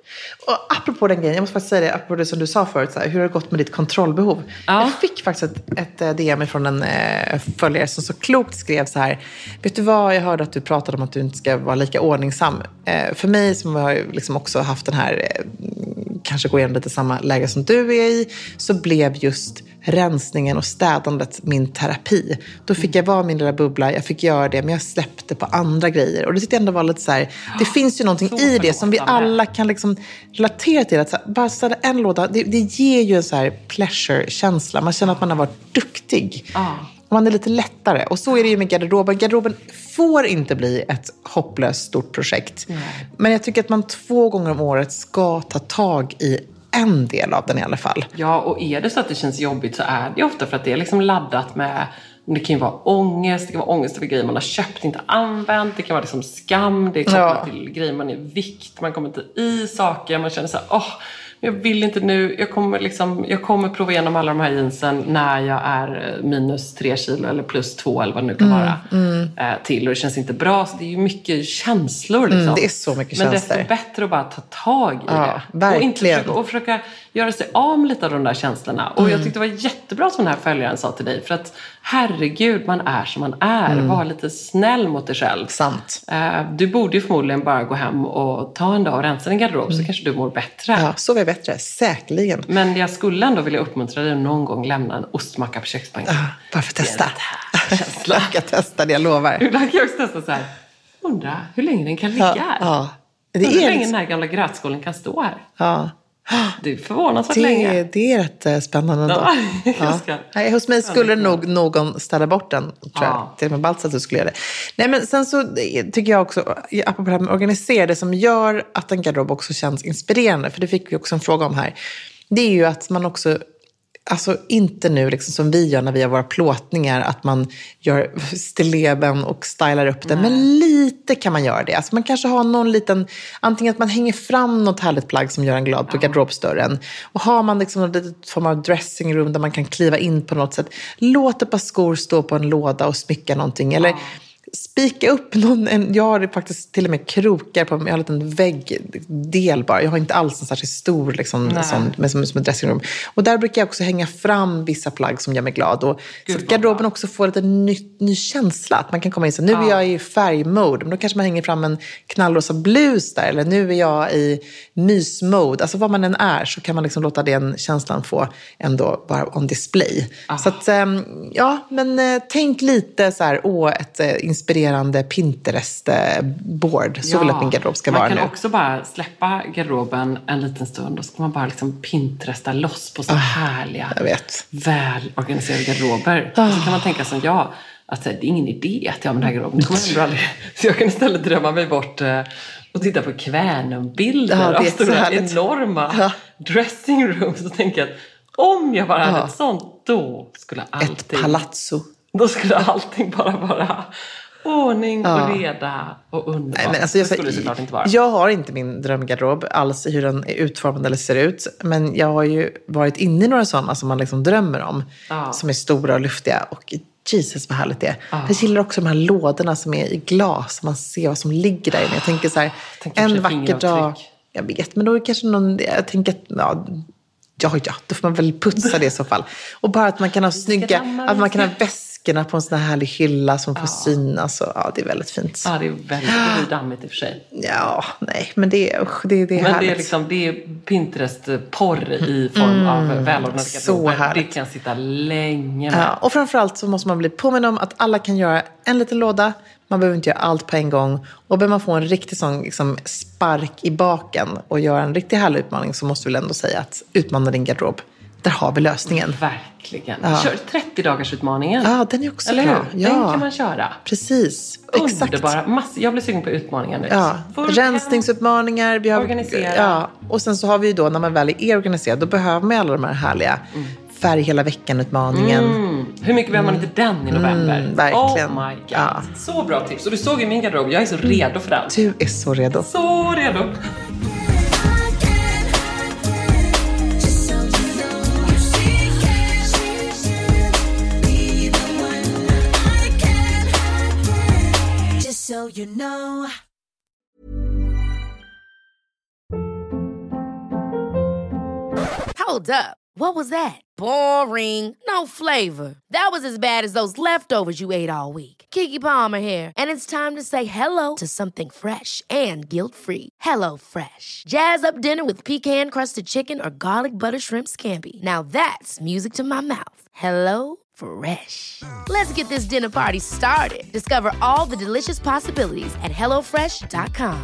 Och apropå den grejen, jag måste faktiskt säga det, apropå det som du sa förut, så här, hur har det gått med ditt kontrollbehov? Ja. Jag fick faktiskt ett, ett D M från en eh, följare som så klokt skrev så här: vet du vad, jag hörde att du pratade om att du inte ska vara lika ordningsam. Eh, för mig som har liksom också haft den här, eh, kanske gå igenom lite samma läge som du är i, så blev just rensningen och städandet min terapi. Då fick jag vara min lilla bubbla, jag fick göra det, men jag släppte på andra grejer. Och det tyckte jag ändå var lite så här, det oh, finns ju någonting i det som vi alla kan liksom relatera till. Att så här, bara städa en låda, det, det ger ju en så här pleasure-känsla. Man känner att man har varit duktig. Oh. Man är lite lättare. Och så är det ju med garderoben. Garderoben får inte bli ett hopplöst stort projekt. Mm. Men jag tycker att man två gånger om året ska ta tag i en del av den i alla fall. Ja, och är det så att det känns jobbigt så är det ofta för att det är liksom laddat med... Det kan ju vara ångest, det kan vara ångest över grejer man har köpt, inte använt. Det kan vara liksom skam, det är kopplat ja. till grejer man är vikt. Man kommer inte i saker, man känner så här, åh, oh, jag vill inte nu. Jag kommer, liksom, jag kommer prova igenom alla de här jeansen när jag är minus tre kilo eller plus två eller vad det nu kan mm, vara mm. eh, till. Och det känns inte bra, så det är ju mycket känslor liksom. Mm, det är så mycket Men känslor. Men desto bättre att bara ta tag i ja, det. Verkligen. Och inte försöka, och försöka göra sig av med lite av de där känslorna. Och mm. jag tyckte det var jättebra som den här följaren sa till dig. För att herregud, man är som man är. Mm. Var lite snäll mot dig själv. Sant. Uh, du borde ju förmodligen bara gå hem och ta en dag och rensa din garderob. Mm. Så kanske du mår bättre. Ja, så är bättre. Säkerligen. Men jag skulle ändå vilja uppmuntra dig att någon gång lämna en ostmacka på köksbänken. Ja, bara för att testa. Jag ska testa det, jag lovar. Ibland kan jag också testa så här. Undra hur länge den kan ligga ja, här. Ja. Det är hur länge den här gamla grötskålen kan stå här. Ja. Det är förvånansvärt det, länge. Det är rätt spännande ändå. Ja, ja. Nej, hos mig skulle nog någon ställa bort den, tror jag. Ja. Till och med Baltz att du skulle göra det. Nej, men sen så tycker jag också, apropå det här med organisera, det som gör att en garderob också känns inspirerande, för det fick vi också en fråga om här. Det är ju att man också Alltså inte nu liksom som vi gör när vi har våra plåtningar, att man gör stilleben och stylar upp den. Nej. Men lite kan man göra det. Alltså man kanske har någon liten, antingen att man hänger fram något härligt plagg som gör en glad på ja. garderobsdörren. Och har man liksom något litet form av dressing-room där man kan kliva in på något sätt. Låt ett par skor stå på en låda och smycka någonting. Eller... Ja. Spika upp någon, en, jag har faktiskt till och med krokar på, jag har en liten väggdel bara. Jag har inte alls en särskilt stor liksom, sån, med, som, som ett dressingrum. Och där brukar jag också hänga fram vissa plagg som gör mig glad. Och Gud, så att garderoben också får lite ny, ny känsla. Att man kan komma in så, nu ja. är jag i färgmode. Men då kanske man hänger fram en knallrosa blus där. Eller nu är jag i mysmode. Alltså vad man än är så kan man liksom låta den känslan få ändå vara on display. Ah. Så att, ja, men tänk lite så här, åh, ett inspirerande Pinterest-board. Så ja, vill jag att min garderob ska vara nu. Man kan också bara släppa garderoben en liten stund och så kan man bara liksom Pinteresta loss på så oh, härliga, jag vet. välorganiserade garderober. Oh. Så kan man tänka som jag, att det är ingen idé att jag har den här garderoben. Det kommer ändå aldrig. Så jag kan istället drömma mig bort och titta på Kvänum-bilder ja, av stora enorma ja. dressingrooms och tänka att om jag bara hade ja. ett sånt, då skulle allting... Ett palazzo. Då skulle allting bara vara ordning och ja. reda och underbart. Nej, men alltså jag, det skulle det såklart inte vara. Jag har inte min drömgarderob alls hur den är utformad eller ser ut. Men jag har ju varit inne i några sådana som man liksom drömmer om. Ja. Som är stora och luftiga. Och Jesus vad härligt det är. Ja. Jag gillar också de här lådorna som är i glas. Man ser vad som ligger där inne. Jag tänker så här, tänker en vacker dag. Jag vet, men då är det kanske någon, jag tänker att, ja, ja, ja, då får man väl putsa det i så fall. Och bara att man kan ha snygga, att man kan ha väskorna på en sån här härlig hylla som får ja. synas. Och, ja, det är väldigt fint. Ja, det är väldigt, väldigt dammigt i och för sig. Ja, nej, men det är, det, det är men härligt. det är liksom, det är Pinterest-porr i form mm, av välordnade garderober. Det kan sitta länge med. Ja, och framförallt så måste man bli påminn om att alla kan göra en liten låda. Man behöver inte göra allt på en gång. Och behöver man få en riktig sån liksom, spark i baken och göra en riktigt härlig utmaning, så måste vi väl ändå säga att utmana din garderob. Där har vi lösningen. Verkligen. Ja. Kör trettio-dagarsutmaningen. Ja, den är också eller bra. Hur? Ja. Den kan man köra. Precis. Underbara. Mass- jag blir sugen på utmaningen nu. Ja. Rensningsutmaningar. Vi har, organisera. Ja. Och sen så har vi ju då, när man väl är organiserad, då behöver man alla de här härliga mm. färg hela veckan-utmaningen. Mm. Hur mycket behöver man inte den i november? Mm, verkligen. Oh my god. Ja. Så bra tips. Och du såg ju min garderob. Jag är så redo för den. Du är så redo. Så redo. So you know. Hold up. What was that? Boring. No flavor. That was as bad as those leftovers you ate all week. Keke Palmer here, and it's time to say hello to something fresh and guilt-free. Hello Fresh. Jazz up dinner with pecan-crusted chicken or garlic butter shrimp scampi. Now that's music to my mouth. Hello Fresh. Let's get this dinner party started. Discover all the delicious possibilities at hello fresh dot com.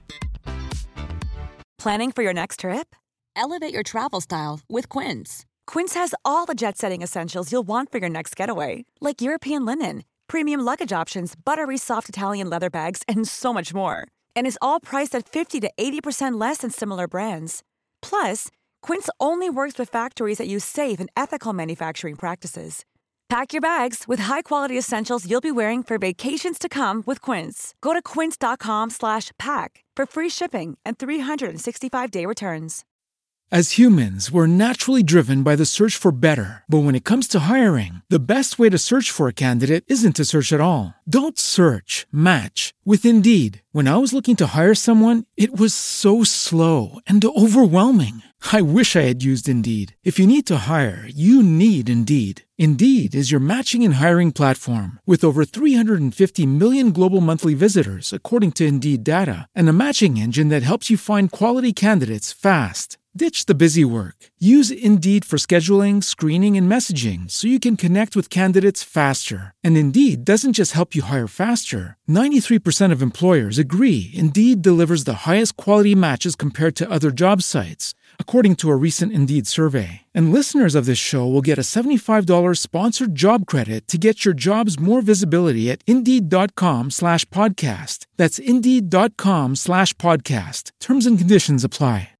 Planning for your next trip? Elevate your travel style with Quince. Quince has all the jet-setting essentials you'll want for your next getaway, like European linen, premium luggage options, buttery soft Italian leather bags, and so much more. And is all priced at fifty to eighty percent less than similar brands. Plus, Quince only works with factories that use safe and ethical manufacturing practices. Pack your bags with high-quality essentials you'll be wearing for vacations to come with Quince. Go to quince.com slash pack for free shipping and three sixty-five day returns. As humans, we're naturally driven by the search for better. But when it comes to hiring, the best way to search for a candidate isn't to search at all. Don't search, match with Indeed. When I was looking to hire someone, it was so slow and overwhelming. I wish I had used Indeed. If you need to hire, you need Indeed. Indeed is your matching and hiring platform with over three hundred fifty million global monthly visitors, according to Indeed data, and a matching engine that helps you find quality candidates fast. Ditch the busy work. Use Indeed for scheduling, screening, and messaging so you can connect with candidates faster. And Indeed doesn't just help you hire faster. ninety-three percent of employers agree Indeed delivers the highest quality matches compared to other job sites, according to a recent Indeed survey. And listeners of this show will get a seventy-five dollars sponsored job credit to get your jobs more visibility at Indeed.com slash podcast. That's Indeed.com slash podcast. Terms and conditions apply.